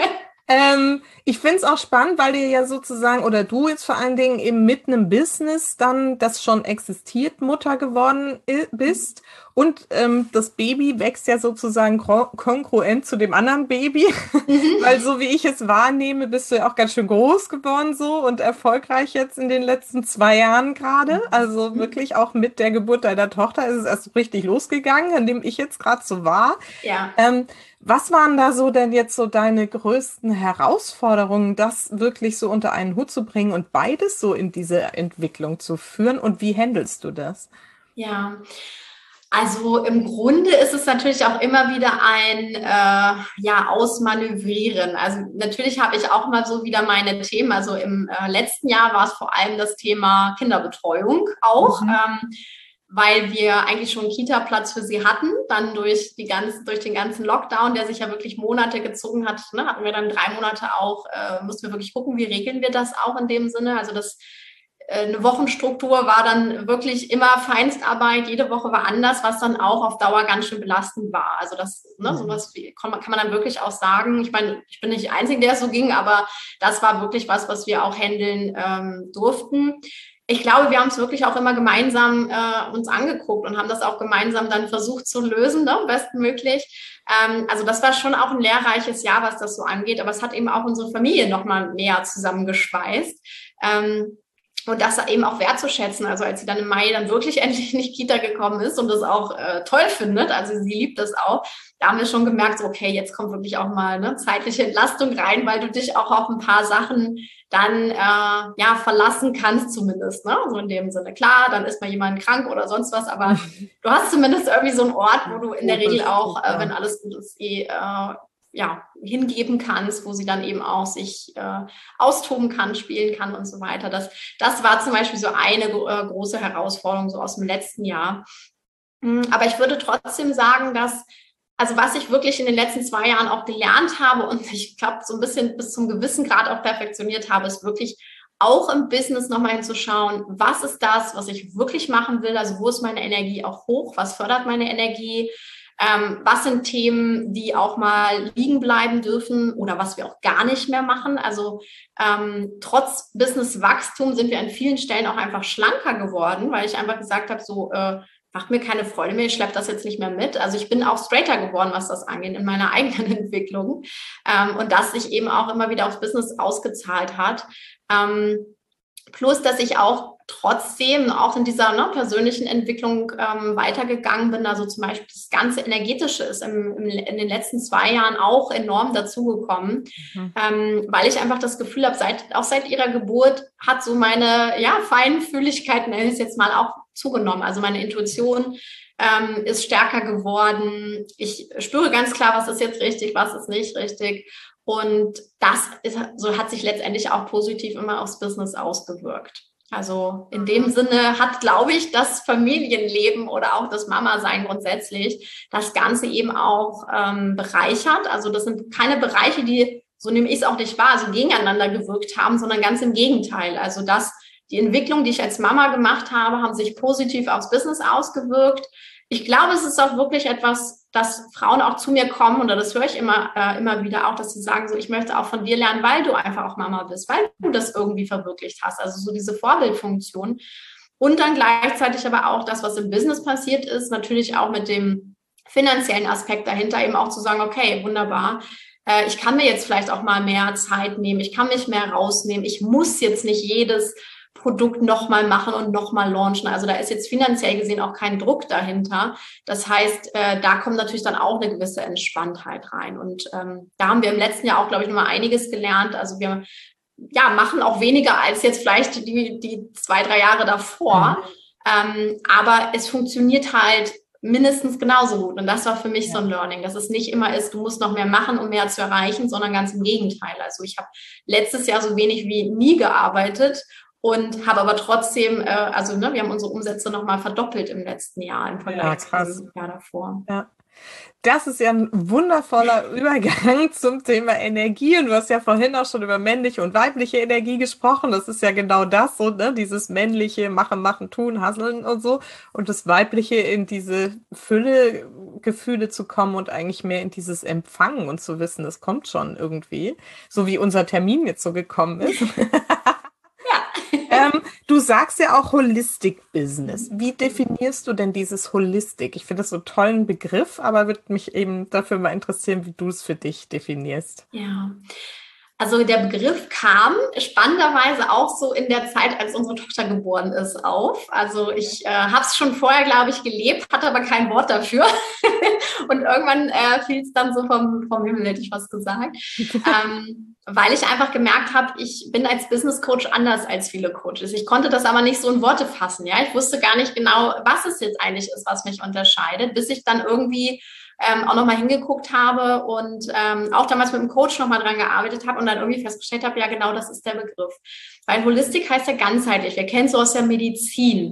Ähm, ich finde es auch spannend, weil ihr ja sozusagen, oder du jetzt vor allen Dingen eben mit einem Business dann, das schon existiert, Mutter geworden i- bist. Und ähm, das Baby wächst ja sozusagen kon- kongruent zu dem anderen Baby. Mhm. Weil so wie ich es wahrnehme, bist du ja auch ganz schön groß geworden so und erfolgreich jetzt in den letzten zwei Jahren gerade. Also mhm. wirklich auch mit der Geburt deiner Tochter ist es erst so richtig losgegangen, an dem ich jetzt gerade so war. Ja. Ähm, Was waren da so denn jetzt so deine größten Herausforderungen, das wirklich so unter einen Hut zu bringen und beides so in diese Entwicklung zu führen? Und wie handelst du das? Ja, also im Grunde ist es natürlich auch immer wieder ein äh, ja, Ausmanövrieren. Also natürlich habe ich auch mal so wieder meine Themen. Also im äh, letzten Jahr war es vor allem das Thema Kinderbetreuung auch. Mhm. Ähm, weil wir eigentlich schon einen Kita-Platz für sie hatten. Dann durch, die ganzen, durch den ganzen Lockdown, der sich ja wirklich Monate gezogen hat, ne, hatten wir dann drei Monate auch, äh, mussten wir wirklich gucken, wie regeln wir das auch in dem Sinne. Also das eine Wochenstruktur war dann wirklich immer Feinstarbeit, jede Woche war anders, was dann auch auf Dauer ganz schön belastend war. Also das, ne, sowas wie, kann, man, kann man dann wirklich auch sagen. Ich meine, ich bin nicht die Einzige, der es so ging, aber das war wirklich was, was wir auch handeln ähm, durften. Ich glaube, wir haben es wirklich auch immer gemeinsam äh, uns angeguckt und haben das auch gemeinsam dann versucht zu lösen, ne, bestmöglich. Ähm, also das war schon auch ein lehrreiches Jahr, was das so angeht, aber es hat eben auch unsere Familie nochmal mehr zusammengeschweißt. Ähm, Und das eben auch wertzuschätzen. Also als sie dann im Mai dann wirklich endlich in die Kita gekommen ist und das auch äh, toll findet, also sie liebt das auch, da haben wir schon gemerkt, so, okay, jetzt kommt wirklich auch mal eine zeitliche Entlastung rein, weil du dich auch auf ein paar Sachen dann äh, ja verlassen kannst zumindest, ne? So in dem Sinne. Klar, dann ist mal jemand krank oder sonst was, aber du hast zumindest irgendwie so einen Ort, wo du in der Regel auch, äh, wenn alles gut ist, eh äh, ja, hingeben kannst, wo sie dann eben auch sich äh, austoben kann, spielen kann und so weiter. Das, das war zum Beispiel so eine äh, große Herausforderung so aus dem letzten Jahr. Aber ich würde trotzdem sagen, dass, also was ich wirklich in den letzten zwei Jahren auch gelernt habe und ich glaube so ein bisschen bis zum gewissen Grad auch perfektioniert habe, ist wirklich auch im Business nochmal hinzuschauen, was ist das, was ich wirklich machen will, also wo ist meine Energie auch hoch, was fördert meine Energie, Ähm, was sind Themen, die auch mal liegen bleiben dürfen oder was wir auch gar nicht mehr machen? Also ähm, trotz Businesswachstum sind wir an vielen Stellen auch einfach schlanker geworden, weil ich einfach gesagt habe, so äh, macht mir keine Freude mehr, ich schleppe das jetzt nicht mehr mit. Also ich bin auch straighter geworden, was das angeht, in meiner eigenen Entwicklung ähm, und das sich eben auch immer wieder aufs Business ausgezahlt hat. Ähm, Plus, dass ich auch trotzdem auch in dieser ne, persönlichen Entwicklung ähm, weitergegangen bin. Also zum Beispiel das ganze Energetische ist im, im, in den letzten zwei Jahren auch enorm dazugekommen, mhm. ähm, weil ich einfach das Gefühl habe, seit, auch seit ihrer Geburt hat so meine ja, Feinfühligkeit, nenne ich es jetzt mal, auch zugenommen. Also meine Intuition ähm, ist stärker geworden. Ich spüre ganz klar, was ist jetzt richtig, was ist nicht richtig. Und das ist, so hat sich letztendlich auch positiv immer aufs Business ausgewirkt. Also in dem Sinne hat, glaube ich, das Familienleben oder auch das Mama-Sein grundsätzlich das Ganze eben auch ähm, bereichert. Also das sind keine Bereiche, die, so nehme ich es auch nicht wahr, so gegeneinander gewirkt haben, sondern ganz im Gegenteil. Also das, die Entwicklung, die ich als Mama gemacht habe, haben sich positiv aufs Business ausgewirkt. Ich glaube, es ist auch wirklich etwas, dass Frauen auch zu mir kommen, oder das höre ich immer, äh, immer wieder auch, dass sie sagen, so, ich möchte auch von dir lernen, weil du einfach auch Mama bist, weil du das irgendwie verwirklicht hast. Also so diese Vorbildfunktion. Und dann gleichzeitig aber auch das, was im Business passiert ist, natürlich auch mit dem finanziellen Aspekt dahinter, eben auch zu sagen, okay, wunderbar, äh, ich kann mir jetzt vielleicht auch mal mehr Zeit nehmen, ich kann mich mehr rausnehmen, ich muss jetzt nicht jedes Produkt nochmal machen und nochmal launchen. Also da ist jetzt finanziell gesehen auch kein Druck dahinter. Das heißt, äh, da kommt natürlich dann auch eine gewisse Entspanntheit rein. Und ähm, da haben wir im letzten Jahr auch, glaube ich, nochmal einiges gelernt. Also wir ja, machen auch weniger als jetzt vielleicht die, die zwei, drei Jahre davor. Mhm. Ähm, aber es funktioniert halt mindestens genauso gut. Und das war für mich ja. so ein Learning, dass es nicht immer ist, du musst noch mehr machen, um mehr zu erreichen, sondern ganz im Gegenteil. Also ich habe letztes Jahr so wenig wie nie gearbeitet und habe aber trotzdem, äh, also ne, wir haben unsere Umsätze nochmal verdoppelt im letzten Jahr im Vergleich ja, zum Jahr davor. Ja. Das ist ja ein wundervoller Übergang zum Thema Energie. Und du hast ja vorhin auch schon über männliche und weibliche Energie gesprochen. Das ist ja genau das, so, ne? Dieses männliche Machen, Machen, Tun, Hasseln und so. Und das weibliche in diese Fülle-Gefühle zu kommen und eigentlich mehr in dieses Empfangen und zu wissen, es kommt schon irgendwie. So wie unser Termin jetzt so gekommen ist. ähm, du sagst ja auch Holistic Business. Wie definierst du denn dieses Holistic? Ich finde das so einen tollen Begriff, aber würde mich eben dafür mal interessieren, wie du es für dich definierst. Ja, also der Begriff kam spannenderweise auch so in der Zeit, als unsere Tochter geboren ist, auf. Also ich äh, habe es schon vorher, glaube ich, gelebt, hatte aber kein Wort dafür. Und irgendwann äh, fiel es dann so vom, vom Himmel, hätte ich was gesagt. ähm, weil ich einfach gemerkt habe, ich bin als Business Coach anders als viele Coaches. Ich konnte das aber nicht so in Worte fassen. Ja, ich wusste gar nicht genau, was es jetzt eigentlich ist, was mich unterscheidet, bis ich dann irgendwie ähm, auch nochmal hingeguckt habe und ähm, auch damals mit dem Coach nochmal dran gearbeitet habe und dann irgendwie festgestellt habe, ja genau, das ist der Begriff. Weil Holistik heißt ja ganzheitlich. Wir kennen es so aus der Medizin.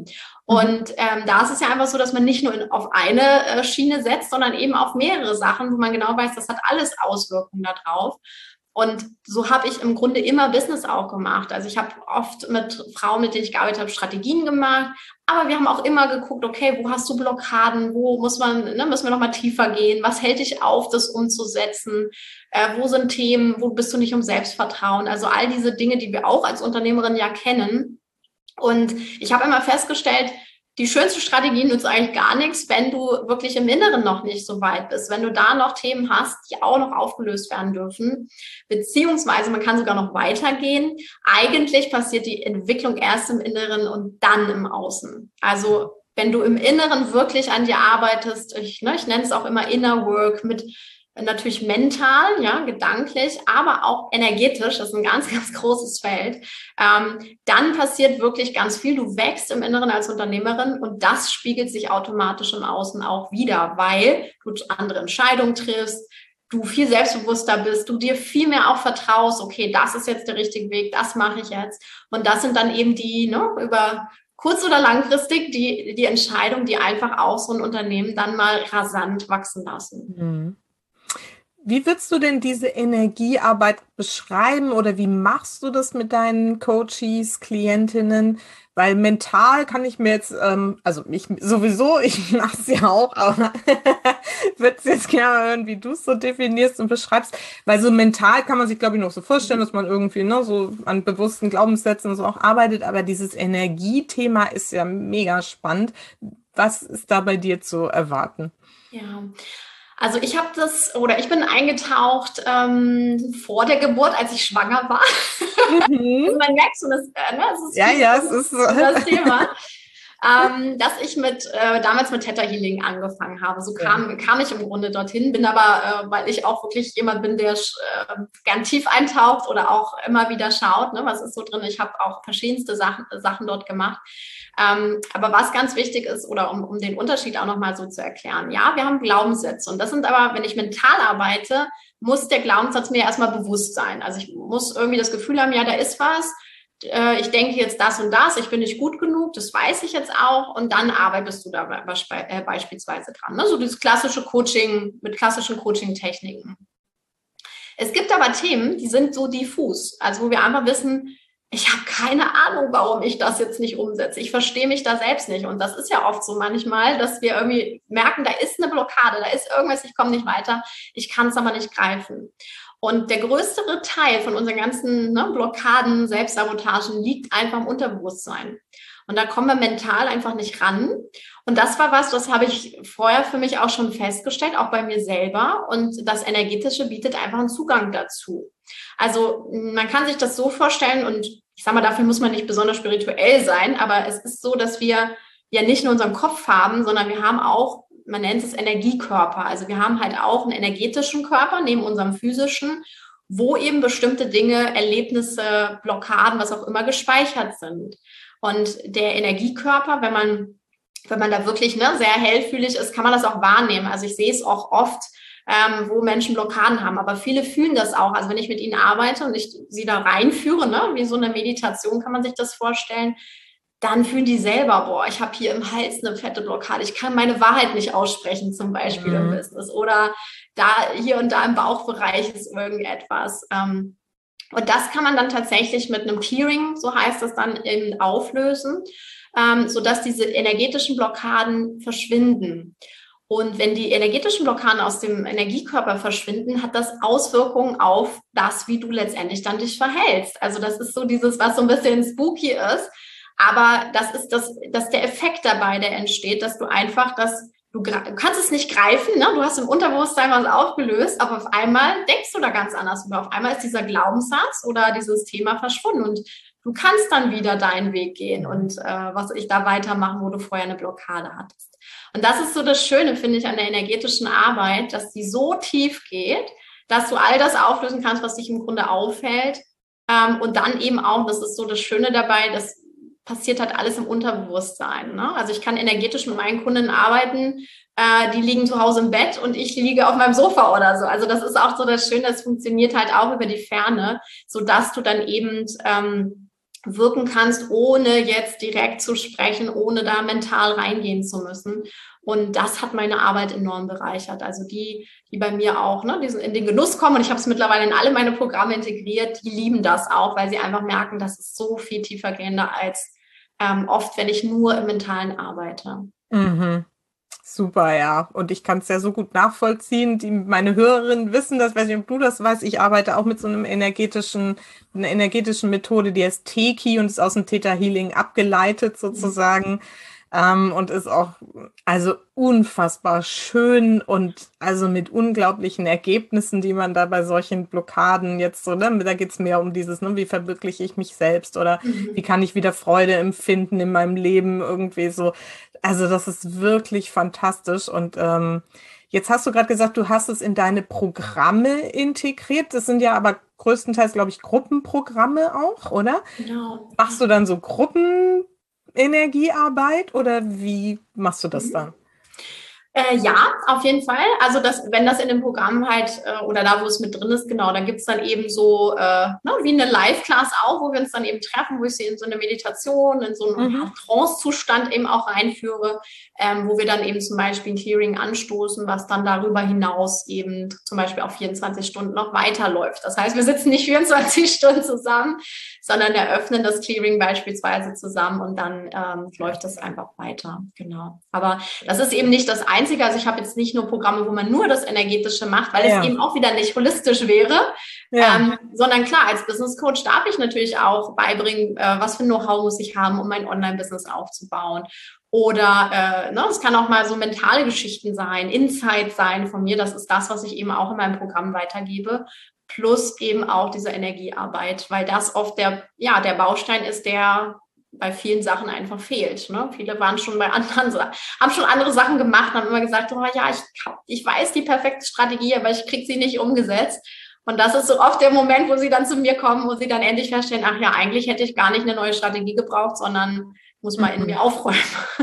Und ähm, da ist es ja einfach so, dass man nicht nur in, auf eine äh, Schiene setzt, sondern eben auf mehrere Sachen, wo man genau weiß, das hat alles Auswirkungen darauf. Und so habe ich im Grunde immer Business auch gemacht. Also ich habe oft mit Frauen, mit denen ich gearbeitet habe, Strategien gemacht. Aber wir haben auch immer geguckt, okay, wo hast du Blockaden? Wo muss man, ne, müssen wir noch mal tiefer gehen? Was hält dich auf, das umzusetzen? Äh, wo sind Themen? Wo bist du nicht um Selbstvertrauen? Also all diese Dinge, die wir auch als Unternehmerin ja kennen. Und ich habe immer festgestellt, die schönste Strategie nützt eigentlich gar nichts, wenn du wirklich im Inneren noch nicht so weit bist, wenn du da noch Themen hast, die auch noch aufgelöst werden dürfen, beziehungsweise man kann sogar noch weitergehen. Eigentlich passiert die Entwicklung erst im Inneren und dann im Außen. Also wenn du im Inneren wirklich an dir arbeitest, ich, ne, ich nenne es auch immer Inner Work, mit natürlich mental, ja, gedanklich, aber auch energetisch, das ist ein ganz, ganz großes Feld, ähm, dann passiert wirklich ganz viel. Du wächst im Inneren als Unternehmerin und das spiegelt sich automatisch im Außen auch wieder, weil du andere Entscheidungen triffst, du viel selbstbewusster bist, du dir viel mehr auch vertraust, okay, das ist jetzt der richtige Weg, das mache ich jetzt. Und das sind dann eben die, ne, über kurz- oder langfristig, die, die Entscheidungen, die einfach auch so ein Unternehmen dann mal rasant wachsen lassen. Mhm. Wie würdest du denn diese Energiearbeit beschreiben oder wie machst du das mit deinen Coaches, Klientinnen? Weil mental kann ich mir jetzt, ähm, also ich sowieso, ich mache es ja auch, aber würde es jetzt gerne hören, wie du es so definierst und beschreibst. Weil so mental kann man sich, glaube ich, noch so vorstellen, dass man irgendwie ne, so an bewussten Glaubenssätzen und so auch arbeitet. Aber dieses Energiethema ist ja mega spannend. Was ist da bei dir zu erwarten? Ja. Also ich habe das, oder ich bin eingetaucht ähm, vor der Geburt, als ich schwanger war. Mhm. Also man merkt so, das, äh, ne, das ist ja, ja, es ist so das Thema, ähm, dass ich mit äh, damals mit Theta Healing angefangen habe. So kam, ja. kam ich im Grunde dorthin, bin aber, äh, weil ich auch wirklich jemand bin, der äh, gern tief eintaucht oder auch immer wieder schaut, ne, was ist so drin. Ich habe auch verschiedenste Sachen, Sachen dort gemacht. Ähm, aber was ganz wichtig ist, oder um, um den Unterschied auch nochmal so zu erklären, ja, wir haben Glaubenssätze und das sind aber, wenn ich mental arbeite, muss der Glaubenssatz mir erstmal bewusst sein. Also ich muss irgendwie das Gefühl haben, ja, da ist was, äh, ich denke jetzt das und das, ich bin nicht gut genug, das weiß ich jetzt auch und dann arbeitest du da be- äh, beispielsweise dran. Ne? So dieses klassische Coaching mit klassischen Coaching-Techniken. Es gibt aber Themen, die sind so diffus, also wo wir einfach wissen, ich habe keine Ahnung, warum ich das jetzt nicht umsetze. Ich verstehe mich da selbst nicht. Und das ist ja oft so manchmal, dass wir irgendwie merken, da ist eine Blockade, da ist irgendwas, ich komme nicht weiter, ich kann es aber nicht greifen. Und der größere Teil von unseren ganzen ne, Blockaden, Selbstsabotagen liegt einfach im Unterbewusstsein. Und da kommen wir mental einfach nicht ran. Und das war was, das habe ich vorher für mich auch schon festgestellt, auch bei mir selber. Und das Energetische bietet einfach einen Zugang dazu. Also man kann sich das so vorstellen und ich sage mal, dafür muss man nicht besonders spirituell sein, aber es ist so, dass wir ja nicht nur unseren Kopf haben, sondern wir haben auch, man nennt es Energiekörper. Also wir haben halt auch einen energetischen Körper neben unserem physischen, wo eben bestimmte Dinge, Erlebnisse, Blockaden, was auch immer gespeichert sind. Und der Energiekörper, wenn man, wenn man da wirklich ne, sehr hellfühlig ist, kann man das auch wahrnehmen. Also ich sehe es auch oft, ähm, wo Menschen Blockaden haben. Aber viele fühlen das auch. Also wenn ich mit ihnen arbeite und ich sie da reinführe, ne, wie so eine Meditation kann man sich das vorstellen, dann fühlen die selber, boah, ich habe hier im Hals eine fette Blockade. Ich kann meine Wahrheit nicht aussprechen, zum Beispiel mhm. im Business. Oder da hier und da im Bauchbereich ist irgendetwas. Ähm, und das kann man dann tatsächlich mit einem Clearing, so heißt das dann, eben auflösen, ähm, sodass diese energetischen Blockaden verschwinden. Und wenn die energetischen Blockaden aus dem Energiekörper verschwinden, hat das Auswirkungen auf das, wie du letztendlich dann dich verhältst. Also das ist so dieses, was so ein bisschen spooky ist. Aber das ist das, das ist der Effekt dabei, der entsteht, dass du einfach das, du, du kannst es nicht greifen, ne? Du hast im Unterbewusstsein was aufgelöst, aber auf einmal denkst du da ganz anders. Und auf einmal ist dieser Glaubenssatz oder dieses Thema verschwunden und du kannst dann wieder deinen Weg gehen und äh, was ich da weitermachen, wo du vorher eine Blockade hattest. Und das ist so das Schöne, finde ich, an der energetischen Arbeit, dass die so tief geht, dass du all das auflösen kannst, was dich im Grunde aufhält. Ähm, und dann eben auch, das ist so das Schöne dabei, dass passiert halt alles im Unterbewusstsein. Ne? Also ich kann energetisch mit meinen Kunden arbeiten, äh, die liegen zu Hause im Bett und ich liege auf meinem Sofa oder so. Also das ist auch so das Schöne, das funktioniert halt auch über die Ferne, sodass du dann eben ähm, wirken kannst, ohne jetzt direkt zu sprechen, ohne da mental reingehen zu müssen. Und das hat meine Arbeit enorm bereichert. Also die, die bei mir auch, ne, die in den Genuss kommen, und ich habe es mittlerweile in alle meine Programme integriert, die lieben das auch, weil sie einfach merken, das ist so viel tiefergehender als ähm, oft, wenn ich nur im Mentalen arbeite. Mhm. Super, ja. Und ich kann es ja so gut nachvollziehen. Die, meine Hörerinnen wissen das, weiß nicht, ob du das weißt. Ich arbeite auch mit so einem energetischen, einer energetischen Methode, die heißt Teki und ist aus dem Theta Healing abgeleitet sozusagen. Mhm. Ähm, und ist auch also unfassbar schön und also mit unglaublichen Ergebnissen, die man da bei solchen Blockaden jetzt so, ne, da geht's mehr um dieses, ne, wie verwirkliche ich mich selbst oder mhm. wie kann ich wieder Freude empfinden in meinem Leben irgendwie so. Also das ist wirklich fantastisch und ähm, jetzt hast du gerade gesagt, du hast es in deine Programme integriert. Das sind ja aber größtenteils, glaube ich, Gruppenprogramme auch, oder? Genau. Machst du dann so Gruppenenergiearbeit oder wie machst du das dann? Äh, ja, auf jeden Fall. Also das, wenn das in dem Programm halt äh, oder da, wo es mit drin ist, genau, dann gibt's dann eben so äh, ne, wie eine Live-Class auch, wo wir uns dann eben treffen, wo ich sie in so eine Meditation, in so einen mhm. Trance-Zustand eben auch reinführe, ähm, wo wir dann eben zum Beispiel ein Clearing anstoßen, was dann darüber hinaus eben zum Beispiel auf vierundzwanzig Stunden noch weiterläuft. Das heißt, wir sitzen nicht vierundzwanzig Stunden zusammen, sondern eröffnen das Clearing beispielsweise zusammen und dann ähm, läuft das einfach weiter. Genau. Aber das ist eben nicht das Einzige. Also ich habe jetzt nicht nur Programme, wo man nur das Energetische macht, weil ja. es eben auch wieder nicht holistisch wäre, ja. ähm, sondern klar, als Business Coach darf ich natürlich auch beibringen, äh, was für Know-how muss ich haben, um mein Online-Business aufzubauen. Oder äh, ne, es kann auch mal so mentale Geschichten sein, Insights sein von mir. Das ist das, was ich eben auch in meinem Programm weitergebe. Plus eben auch diese Energiearbeit, weil das oft der, ja, der Baustein ist, der bei vielen Sachen einfach fehlt. Ne? Viele waren schon bei anderen, haben schon andere Sachen gemacht, haben immer gesagt, oh ja, ich, ich weiß die perfekte Strategie, aber ich kriege sie nicht umgesetzt. Und das ist so oft der Moment, wo sie dann zu mir kommen, wo sie dann endlich feststellen, ach ja, eigentlich hätte ich gar nicht eine neue Strategie gebraucht, sondern muss mal in mir aufräumen.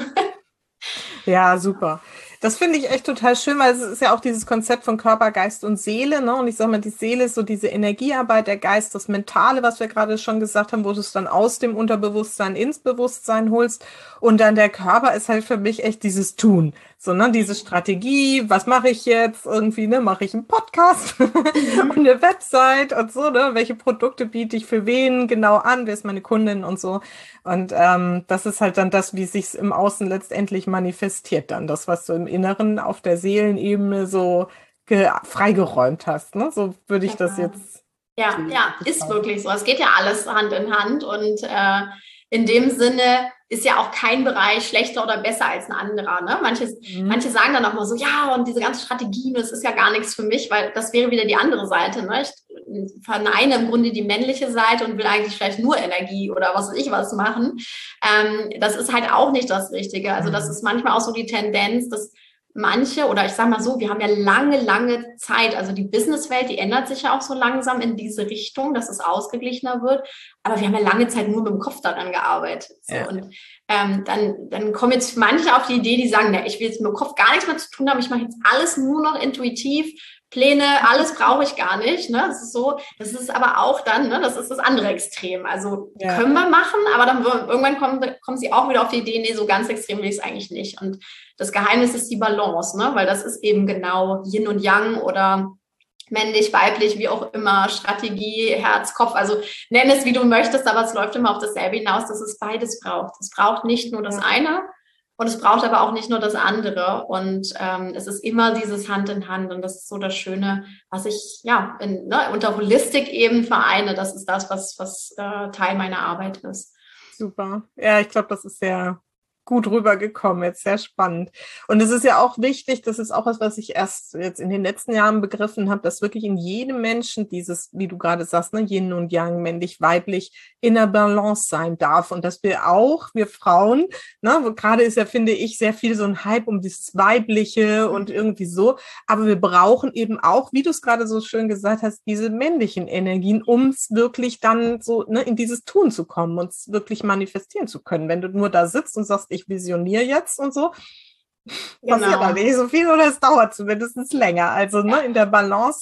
Ja, super. Das finde ich echt total schön, weil es ist ja auch dieses Konzept von Körper, Geist und Seele, ne? Und ich sage mal, die Seele ist so diese Energiearbeit, der Geist, das Mentale, was wir gerade schon gesagt haben, wo du es dann aus dem Unterbewusstsein ins Bewusstsein holst. Und dann der Körper ist halt für mich echt dieses Tun. So, ne, diese Strategie, was mache ich jetzt? Irgendwie, ne, mache ich einen Podcast und eine Website und so, ne? Welche Produkte biete ich für wen genau an? Wer ist meine Kundin und so? Und ähm, das ist halt dann das, wie sich's im Außen letztendlich manifestiert dann. Das, was du im Inneren auf der Seelenebene so ge- freigeräumt hast, ne? So würde ich das jetzt. Ja, ja, ist wirklich so. Es geht ja alles Hand in Hand und äh, in dem Sinne ist ja auch kein Bereich schlechter oder besser als ein anderer. Ne? Manche, mhm. manche sagen dann auch mal so, ja, und diese ganze Strategie, das ist ja gar nichts für mich, weil das wäre wieder die andere Seite. Ne? Ich verneine im Grunde die männliche Seite und will eigentlich vielleicht nur Energie oder was weiß ich was machen. Ähm, das ist halt auch nicht das Richtige. Also das ist manchmal auch so die Tendenz, dass manche, oder ich sage mal so, wir haben ja lange, lange Zeit, also die Businesswelt, die ändert sich ja auch so langsam in diese Richtung, dass es ausgeglichener wird, aber wir haben ja lange Zeit nur mit dem Kopf daran gearbeitet. So. Ja. Und ähm, dann, dann kommen jetzt manche auf die Idee, die sagen, na, ich will jetzt mit dem Kopf gar nichts mehr zu tun haben, ich mache jetzt alles nur noch intuitiv, Pläne, alles brauche ich gar nicht. Ne? Das ist so, das ist aber auch dann, ne, das ist das andere Extrem. Also ja. können wir machen, aber dann irgendwann kommen, kommen sie auch wieder auf die Idee, nee, so ganz extrem will ich es eigentlich nicht. Und das Geheimnis ist die Balance, ne? Weil das ist eben genau Yin und Yang oder männlich, weiblich, wie auch immer, Strategie, Herz, Kopf, also nenn es, wie du möchtest, aber es läuft immer auf dasselbe hinaus, dass es beides braucht. Es braucht nicht nur das eine, und es braucht aber auch nicht nur das andere. Und ähm, es ist immer dieses Hand in Hand. Und das ist so das Schöne, was ich ja in, ne, unter Holistik eben vereine. Das ist das, was, was äh, Teil meiner Arbeit ist. Super. Ja, ich glaube, das ist sehr gut rübergekommen, jetzt sehr spannend. Und es ist ja auch wichtig, das ist auch was, was ich erst jetzt in den letzten Jahren begriffen habe, dass wirklich in jedem Menschen dieses, wie du gerade sagst, ne, Yin und Yang, männlich, weiblich, in der Balance sein darf und dass wir auch, wir Frauen, ne, gerade ist ja, finde ich, sehr viel so ein Hype um dieses Weibliche und irgendwie so, aber wir brauchen eben auch, wie du es gerade so schön gesagt hast, diese männlichen Energien, um es wirklich dann so, ne, in dieses Tun zu kommen und es wirklich manifestieren zu können. Wenn du nur da sitzt und sagst, ich visioniere jetzt und so, genau. Passiert da nicht so viel oder es dauert zumindest länger. Also ne, in der Balance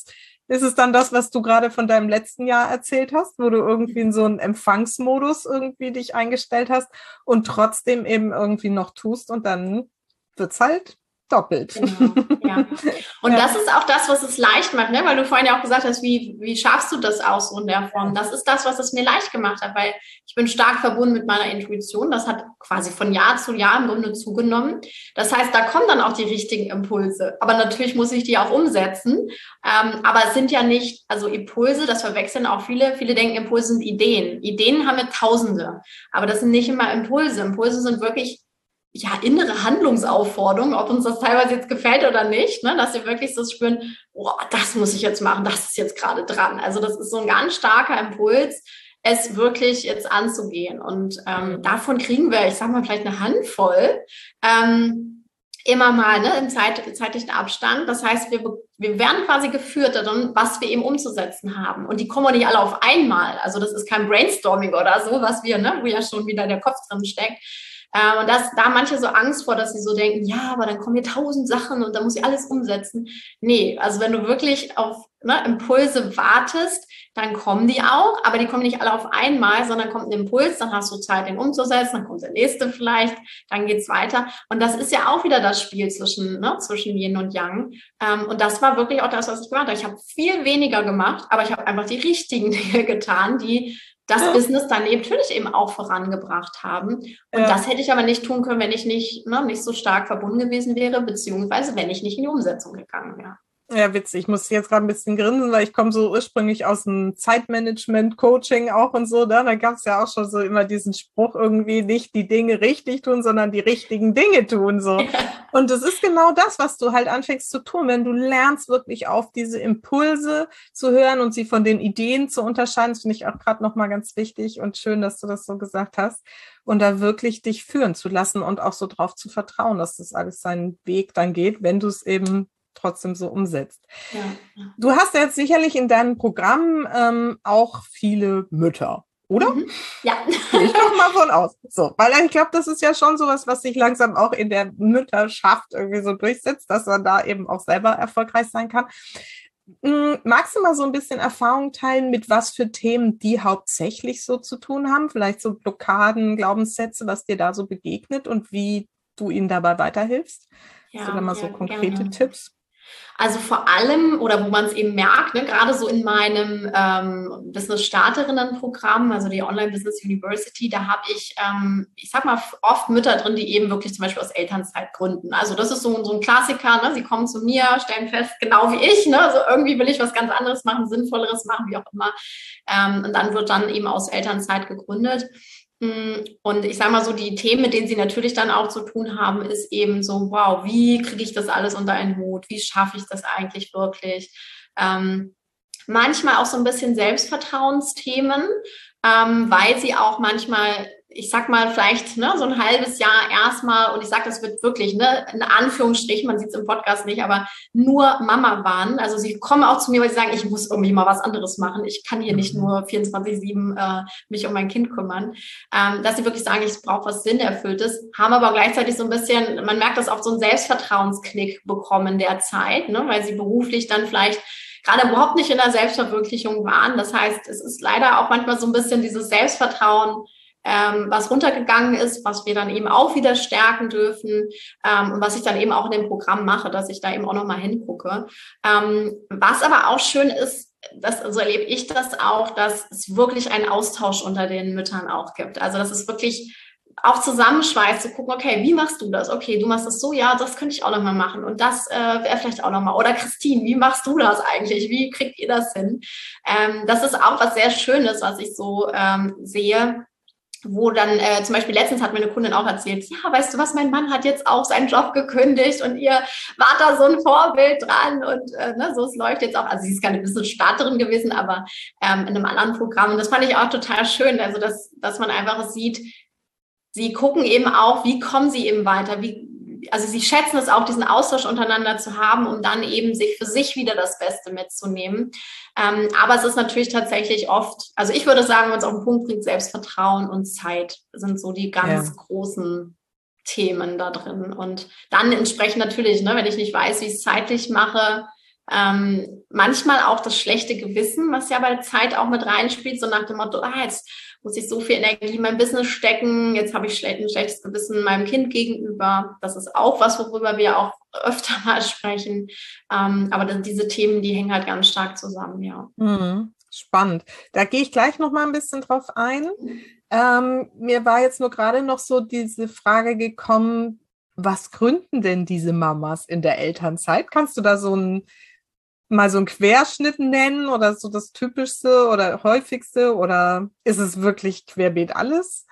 Ist es dann das, was du gerade von deinem letzten Jahr erzählt hast, wo du irgendwie in so einen Empfangsmodus irgendwie dich eingestellt hast und trotzdem eben irgendwie noch tust und dann wird's halt doppelt. Genau, ja. Und ja. Das ist auch das, was es leicht macht, ne? Weil du vorhin ja auch gesagt hast, wie, wie schaffst du das auch so in der Form? Das ist das, was es mir leicht gemacht hat, weil ich bin stark verbunden mit meiner Intuition. Das hat quasi von Jahr zu Jahr im Grunde zugenommen. Das heißt, da kommen dann auch die richtigen Impulse. Aber natürlich muss ich die auch umsetzen. Ähm, aber es sind ja nicht, also Impulse, das verwechseln auch viele. Viele denken, Impulse sind Ideen. Ideen haben wir Tausende. Aber das sind nicht immer Impulse. Impulse sind wirklich ja, innere Handlungsaufforderung, ob uns das teilweise jetzt gefällt oder nicht, ne, dass wir wirklich so spüren, oh, das muss ich jetzt machen, das ist jetzt gerade dran. Also das ist so ein ganz starker Impuls, es wirklich jetzt anzugehen. Und ähm, davon kriegen wir, ich sag mal, vielleicht eine Handvoll, ähm, immer mal, ne, im Zeit, zeitlichen Abstand. Das heißt, wir, wir werden quasi geführt darin, was wir eben umzusetzen haben. Und die kommen auch nicht alle auf einmal. Also das ist kein Brainstorming oder so, was wir, ne, wo ja schon wieder der Kopf drin steckt. Und das, da haben manche so Angst vor, dass sie so denken, ja, aber dann kommen hier tausend Sachen und dann muss ich alles umsetzen. Nee, also wenn du wirklich auf ne, Impulse wartest, dann kommen die auch, aber die kommen nicht alle auf einmal, sondern kommt ein Impuls, dann hast du Zeit, den umzusetzen, dann kommt der nächste vielleicht, dann geht's weiter. Und das ist ja auch wieder das Spiel zwischen, ne, zwischen Yin und Yang. Und das war wirklich auch das, was ich gemacht habe. Ich habe viel weniger gemacht, aber ich habe einfach die richtigen Dinge getan, die das ja. Business dann eben natürlich eben auch vorangebracht haben. Und ja. das hätte ich aber nicht tun können, wenn ich nicht, ne, nicht so stark verbunden gewesen wäre, beziehungsweise wenn ich nicht in die Umsetzung gegangen wäre. Ja, witzig. Ich muss jetzt gerade ein bisschen grinsen, weil ich komme so ursprünglich aus dem Zeitmanagement-Coaching auch und so. Da, da gab es ja auch schon so immer diesen Spruch irgendwie, nicht die Dinge richtig tun, sondern die richtigen Dinge tun. So. Ja. Und das ist genau das, was du halt anfängst zu tun, wenn du lernst, wirklich auf diese Impulse zu hören und sie von den Ideen zu unterscheiden. Das finde ich auch gerade nochmal ganz wichtig und schön, dass du das so gesagt hast. Und da wirklich dich führen zu lassen und auch so drauf zu vertrauen, dass das alles seinen Weg dann geht, wenn du es eben trotzdem so umsetzt. Ja, ja. Du hast jetzt sicherlich in deinem Programm ähm, auch viele Mütter, oder? Mhm. Ja. Gehe ich doch mal von aus. So, weil ich glaube, das ist ja schon sowas, was sich langsam auch in der Mütterschaft irgendwie so durchsetzt, dass man da eben auch selber erfolgreich sein kann. Mhm. Magst du mal so ein bisschen Erfahrung teilen, mit was für Themen die hauptsächlich so zu tun haben? Vielleicht so Blockaden, Glaubenssätze, was dir da so begegnet und wie du ihnen dabei weiterhilfst? Ja, hast du da mal ja, so konkrete gerne. Tipps? Also vor allem, oder wo man es eben merkt, ne, gerade so in meinem ähm, Business-Starterinnen-Programm, also die Online-Business University, da habe ich, ähm, ich sag mal, oft Mütter drin, die eben wirklich zum Beispiel aus Elternzeit gründen. Also das ist so, so ein Klassiker, ne? Sie kommen zu mir, stellen fest, genau wie ich, ne? Also irgendwie will ich was ganz anderes machen, Sinnvolleres machen, wie auch immer. Ähm, und dann wird dann eben aus Elternzeit gegründet. Und ich sage mal so, die Themen, mit denen sie natürlich dann auch zu tun haben, ist eben so, wow, wie kriege ich das alles unter einen Hut? Wie schaffe ich das eigentlich wirklich? Ähm, manchmal auch so ein bisschen Selbstvertrauensthemen, ähm, weil sie auch manchmal, ich sag mal, vielleicht ne, so ein halbes Jahr erstmal, und ich sage, das wird wirklich, ne, in Anführungsstrichen, man sieht es im Podcast nicht, aber nur Mama waren. Also sie kommen auch zu mir, weil sie sagen, ich muss irgendwie mal was anderes machen. Ich kann hier nicht nur vierundzwanzig sieben äh, mich um mein Kind kümmern. Ähm, dass sie wirklich sagen, ich brauche was Sinnerfülltes, haben aber gleichzeitig so ein bisschen, man merkt das auch, so einen Selbstvertrauensknick bekommen derzeit, ne, weil sie beruflich dann vielleicht gerade überhaupt nicht in der Selbstverwirklichung waren. Das heißt, es ist leider auch manchmal so ein bisschen dieses Selbstvertrauen, ähm, was runtergegangen ist, was wir dann eben auch wieder stärken dürfen, ähm, und was ich dann eben auch in dem Programm mache, dass ich da eben auch nochmal hingucke. Ähm, was aber auch schön ist, das, so erlebe ich das auch, dass es wirklich einen Austausch unter den Müttern auch gibt. Also das ist wirklich auch zusammenschweißt, zu gucken, okay, wie machst du das? Okay, du machst das so, ja, das könnte ich auch nochmal machen und das äh, wäre vielleicht auch nochmal. Oder Christine, wie machst du das eigentlich? Wie kriegt ihr das hin? Ähm, das ist auch was sehr Schönes, was ich so ähm, sehe, wo dann äh, zum Beispiel letztens hat mir eine Kundin auch erzählt, ja, weißt du was, mein Mann hat jetzt auch seinen Job gekündigt und ihr wart da so ein Vorbild dran und äh, ne, so, es läuft jetzt auch, also sie ist keine Business-Starterin gewesen, aber ähm, in einem anderen Programm und das fand ich auch total schön, also dass, dass man einfach sieht, sie gucken eben auch, wie kommen sie eben weiter, wie, also sie schätzen es auch, diesen Austausch untereinander zu haben, um dann eben sich für sich wieder das Beste mitzunehmen. Ähm, aber es ist natürlich tatsächlich oft, also ich würde sagen, wenn es auf den Punkt bringt, Selbstvertrauen und Zeit sind so die ganz ja. großen Themen da drin. Und dann entsprechend natürlich, ne, wenn ich nicht weiß, wie ich es zeitlich mache, Ähm, manchmal auch das schlechte Gewissen, was ja bei der Zeit auch mit reinspielt, so nach dem Motto, ah, jetzt muss ich so viel Energie in mein Business stecken, jetzt habe ich schle- ein schlechtes Gewissen meinem Kind gegenüber. Das ist auch was, worüber wir auch öfter mal sprechen. Ähm, aber dann diese Themen, die hängen halt ganz stark zusammen, ja. Mhm. Spannend. Da gehe ich gleich noch mal ein bisschen drauf ein. Ähm, mir war jetzt nur gerade noch so diese Frage gekommen, was gründen denn diese Mamas in der Elternzeit? Kannst du da so ein, mal so einen Querschnitt nennen oder so das Typischste oder häufigste oder ist es wirklich querbeet alles?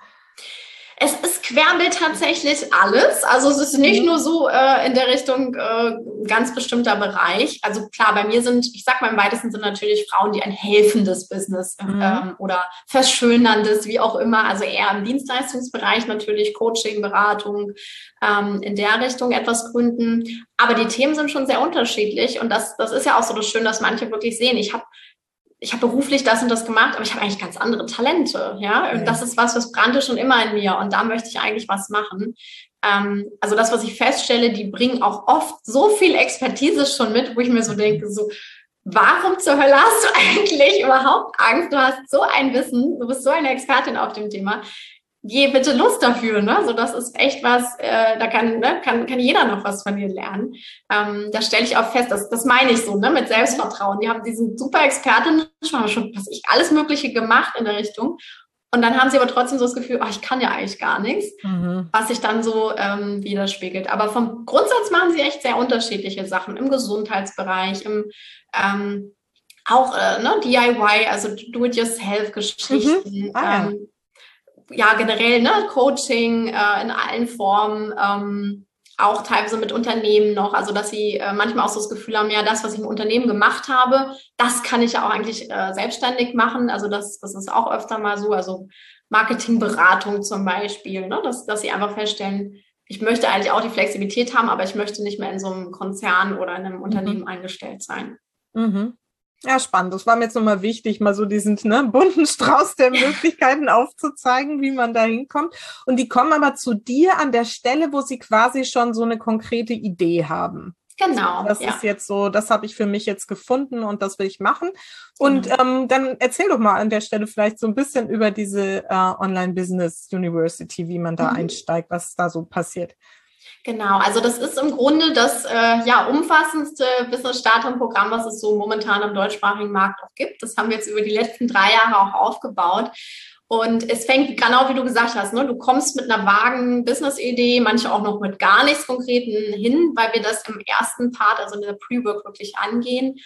Es ist querbeet tatsächlich alles. Also es ist nicht nur so äh, in der Richtung äh, ganz bestimmter Bereich. Also klar, bei mir sind, ich sag mal im weitesten Sinne natürlich Frauen, die ein helfendes Business äh, Mhm. ähm, oder verschönerndes, wie auch immer, also eher im Dienstleistungsbereich natürlich, Coaching, Beratung, ähm, in der Richtung etwas gründen. Aber die Themen sind schon sehr unterschiedlich und das, das ist ja auch so das Schöne, dass manche wirklich sehen, ich habe ich habe beruflich das und das gemacht, aber ich habe eigentlich ganz andere Talente, ja. Und das ist was, was brannte schon immer in mir und da möchte ich eigentlich was machen. Ähm, also das, was ich feststelle, die bringen auch oft so viel Expertise schon mit, wo ich mir so denke, so, warum zur Hölle hast du eigentlich überhaupt Angst? Du hast so ein Wissen, du bist so eine Expertin auf dem Thema. Geh bitte Lust dafür, ne? So, das ist echt was, äh, da kann, ne, kann, kann jeder noch was von dir lernen. Ähm, da stelle ich auch fest, das, das meine ich so, ne, mit Selbstvertrauen. Die haben diesen super Expertinnen schon, schon, was ich, alles Mögliche gemacht in der Richtung. Und dann haben sie aber trotzdem so das Gefühl, oh, ich kann ja eigentlich gar nichts, mhm. was sich dann so ähm, widerspiegelt. Aber vom Grundsatz machen sie echt sehr unterschiedliche Sachen im Gesundheitsbereich, im ähm, auch äh, ne, D I Y, also Do-it-yourself-Geschichten. Mhm. Ah, ja. ähm, ja, generell, ne, Coaching äh, in allen Formen, ähm, auch teilweise mit Unternehmen noch, also dass sie äh, manchmal auch so das Gefühl haben, ja, das, was ich im Unternehmen gemacht habe, das kann ich ja auch eigentlich äh, selbstständig machen, also das, das ist auch öfter mal so, also Marketingberatung zum Beispiel, ne, dass, dass sie einfach feststellen, ich möchte eigentlich auch die Flexibilität haben, aber ich möchte nicht mehr in so einem Konzern oder in einem Unternehmen mhm. eingestellt sein. Mhm. Ja, spannend. Das war mir jetzt nochmal wichtig, mal so diesen ne, bunten Strauß der Möglichkeiten aufzuzeigen, wie man da hinkommt. Und die kommen aber zu dir an der Stelle, wo sie quasi schon so eine konkrete Idee haben. Genau. Das ja. ist jetzt so, das habe ich für mich jetzt gefunden und das will ich machen. Und genau. ähm, dann erzähl doch mal an der Stelle vielleicht so ein bisschen über diese äh, Online-Business University, wie man da mhm. einsteigt, was da so passiert. Genau, also das ist im Grunde das äh, ja, umfassendste Business-Starter-Programm, was es so momentan im deutschsprachigen Markt auch gibt. Das haben wir jetzt über die letzten drei Jahre auch aufgebaut. Und es fängt, genau wie du gesagt hast, ne, du kommst mit einer vagen Business-Idee, manche auch noch mit gar nichts Konkreten hin, weil wir das im ersten Part, also in der Pre-Work, wirklich angehen.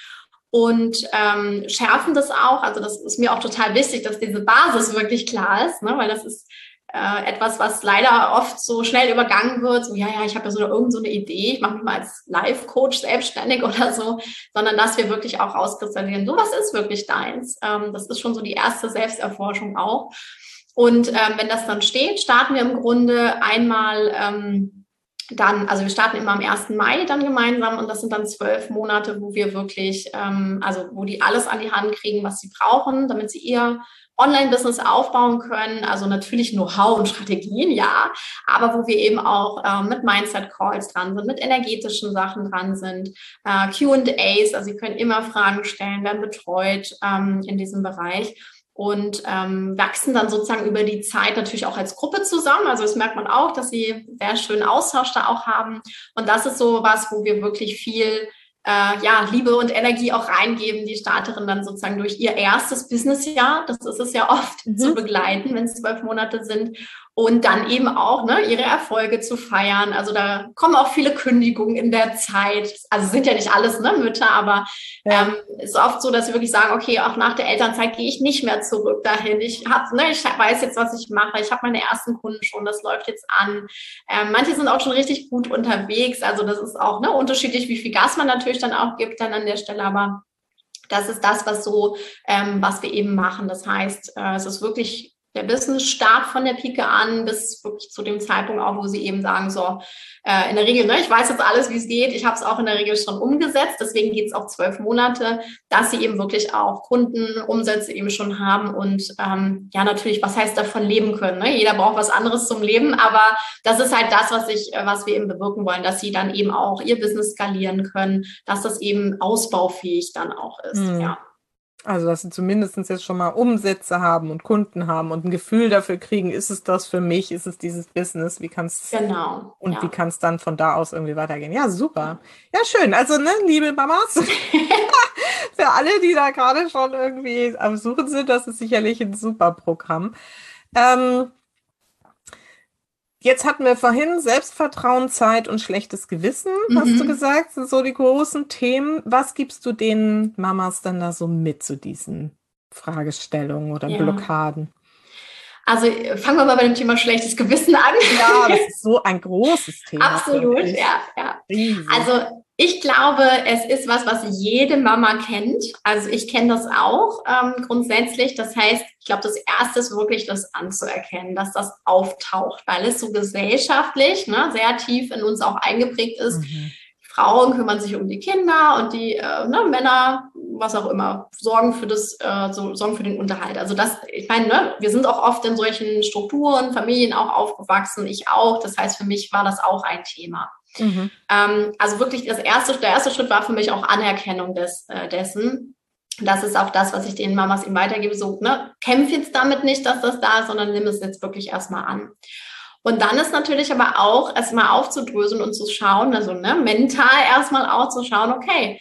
Und ähm, schärfen das auch. Also das ist mir auch total wichtig, dass diese Basis wirklich klar ist, ne, weil das ist Äh, etwas, was leider oft so schnell übergangen wird, so ja, ja, ich habe ja so irgend so eine Idee, ich mache mich mal als Life-Coach selbstständig oder so, sondern dass wir wirklich auch rauskristallisieren, so was ist wirklich deins. Ähm, das ist schon so die erste Selbsterforschung auch. Und ähm, wenn das dann steht, starten wir im Grunde einmal ähm, dann, also wir starten immer am ersten Mai dann gemeinsam und das sind dann zwölf Monate, wo wir wirklich, ähm, also wo die alles an die Hand kriegen, was sie brauchen, damit sie ihr Online-Business aufbauen können, also natürlich Know-how und Strategien, ja, aber wo wir eben auch äh, mit Mindset-Calls dran sind, mit energetischen Sachen dran sind, äh, Q and A's, also Sie können immer Fragen stellen, werden betreut ähm, in diesem Bereich und ähm, wachsen dann sozusagen über die Zeit natürlich auch als Gruppe zusammen, also das merkt man auch, dass sie sehr schönen Austausch da auch haben und das ist so was, wo wir wirklich viel Äh, ja, Liebe und Energie auch reingeben, die Starterin dann sozusagen durch ihr erstes Businessjahr, das ist es ja oft, mhm. zu begleiten, wenn es zwölf Monate sind und dann eben auch ne, ihre Erfolge zu feiern. Also da kommen auch viele Kündigungen in der Zeit. Also sind ja nicht alles ne, Mütter, aber ja. ähm, ist oft so, dass sie wirklich sagen, okay, auch nach der Elternzeit gehe ich nicht mehr zurück dahin. Ich hab, ne, ich weiß jetzt, was ich mache. Ich habe meine ersten Kunden schon, das läuft jetzt an. Ähm, manche sind auch schon richtig gut unterwegs. Also das ist auch ne, unterschiedlich, wie viel Gas man natürlich dann auch gibt dann an der Stelle, aber das ist das, was so, ähm, was wir eben machen. Das heißt, äh, es ist wirklich der Business-Start von der Pike an bis wirklich zu dem Zeitpunkt auch, wo sie eben sagen, so, äh, in der Regel, ne, ich weiß jetzt alles, wie es geht, ich habe es auch in der Regel schon umgesetzt, deswegen geht es auch zwölf Monate, dass sie eben wirklich auch Kundenumsätze eben schon haben und ähm, ja, natürlich, was heißt davon leben können, ne? Jeder braucht was anderes zum Leben, aber das ist halt das, was ich, was wir eben bewirken wollen, dass sie dann eben auch ihr Business skalieren können, dass das eben ausbaufähig dann auch ist, mhm. ja. Also, dass sie zumindest jetzt schon mal Umsätze haben und Kunden haben und ein Gefühl dafür kriegen, ist es das für mich, ist es dieses Business, wie kann es genau, und ja. wie kann es dann von da aus irgendwie weitergehen. Ja, super. Ja, schön. Also, ne, liebe Mamas, für alle, die da gerade schon irgendwie am Suchen sind, das ist sicherlich ein super Programm. Ähm, Jetzt hatten wir vorhin Selbstvertrauen, Zeit und schlechtes Gewissen, mhm. hast du gesagt, das sind so die großen Themen. Was gibst du den Mamas dann da so mit zu diesen Fragestellungen oder ja. Blockaden? Also fangen wir mal bei dem Thema schlechtes Gewissen an. Ja, das ist so ein großes Thema. Absolut, ja, ja. Also ich glaube, es ist was, was jede Mama kennt. Also ich kenne das auch ähm, grundsätzlich. Das heißt, ich glaube, das Erste ist wirklich, das anzuerkennen, dass das auftaucht, weil es so gesellschaftlich ne, sehr tief in uns auch eingeprägt ist. Mhm. Frauen kümmern sich um die Kinder und die äh, ne, Männer, was auch immer, sorgen für das, äh, so, sorgen für den Unterhalt. Also das, ich meine, ne, wir sind auch oft in solchen Strukturen, Familien auch aufgewachsen, ich auch. Das heißt, für mich war das auch ein Thema. Mhm. Ähm, also wirklich das erste, der erste Schritt war für mich auch Anerkennung des, äh, dessen. Das ist auch das, was ich den Mamas ihm weitergebe. So, ne, kämpf jetzt damit nicht, dass das da ist, sondern nimm es jetzt wirklich erstmal an. Und dann ist natürlich aber auch erstmal aufzudröseln und zu schauen, also ne, mental erstmal auch zu schauen, okay,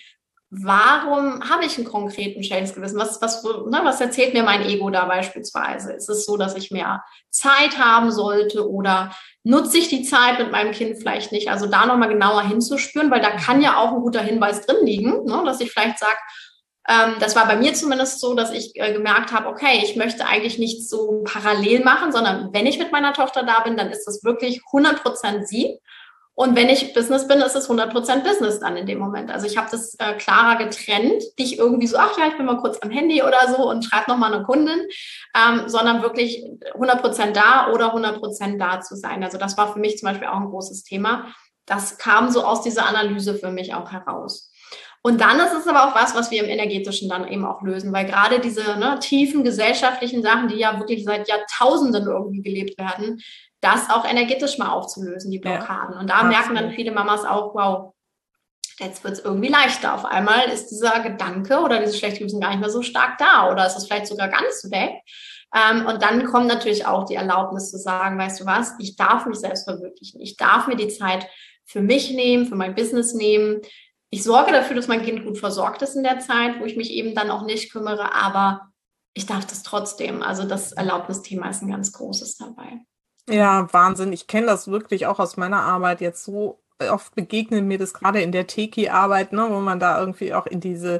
warum habe ich einen konkreten schlechtes Gewissen? Was, was, ne, was erzählt mir mein Ego da beispielsweise? Ist es so, dass ich mehr Zeit haben sollte oder nutze ich die Zeit mit meinem Kind vielleicht nicht? Also da nochmal genauer hinzuspüren, weil da kann ja auch ein guter Hinweis drin liegen, ne, dass ich vielleicht sage, ähm, das war bei mir zumindest so, dass ich äh, gemerkt habe, okay, ich möchte eigentlich nicht so parallel machen, sondern wenn ich mit meiner Tochter da bin, dann ist das wirklich hundert Prozent sie. Und wenn ich Business bin, ist es hundert Prozent Business dann in dem Moment. Also ich habe das äh, klarer getrennt, nicht irgendwie so, ach ja, ich bin mal kurz am Handy oder so und schreibe nochmal eine Kundin, ähm, sondern wirklich hundert Prozent da oder hundert Prozent da zu sein. Also das war für mich zum Beispiel auch ein großes Thema. Das kam so aus dieser Analyse für mich auch heraus. Und dann ist es aber auch was, was wir im Energetischen dann eben auch lösen, weil gerade diese ne, tiefen gesellschaftlichen Sachen, die ja wirklich seit Jahrtausenden irgendwie gelebt werden, das auch energetisch mal aufzulösen, die Blockaden. Ja, und da absolut. Merken dann viele Mamas auch, wow, jetzt wird es irgendwie leichter. Auf einmal ist dieser Gedanke oder dieses schlechte Gewissen gar nicht mehr so stark da oder ist es vielleicht sogar ganz weg. Ähm, und dann kommt natürlich auch die Erlaubnis zu sagen, weißt du was, ich darf mich selbst verwirklichen. Ich darf mir die Zeit für mich nehmen, für mein Business nehmen. Ich sorge dafür, dass mein Kind gut versorgt ist in der Zeit, wo ich mich eben dann auch nicht kümmere, aber ich darf das trotzdem. Also das Erlaubnisthema ist ein ganz großes dabei. Ja, Wahnsinn. Ich kenne das wirklich auch aus meiner Arbeit jetzt so. Oft begegnet mir das gerade in der Teki-Arbeit, ne, wo man da irgendwie auch in diese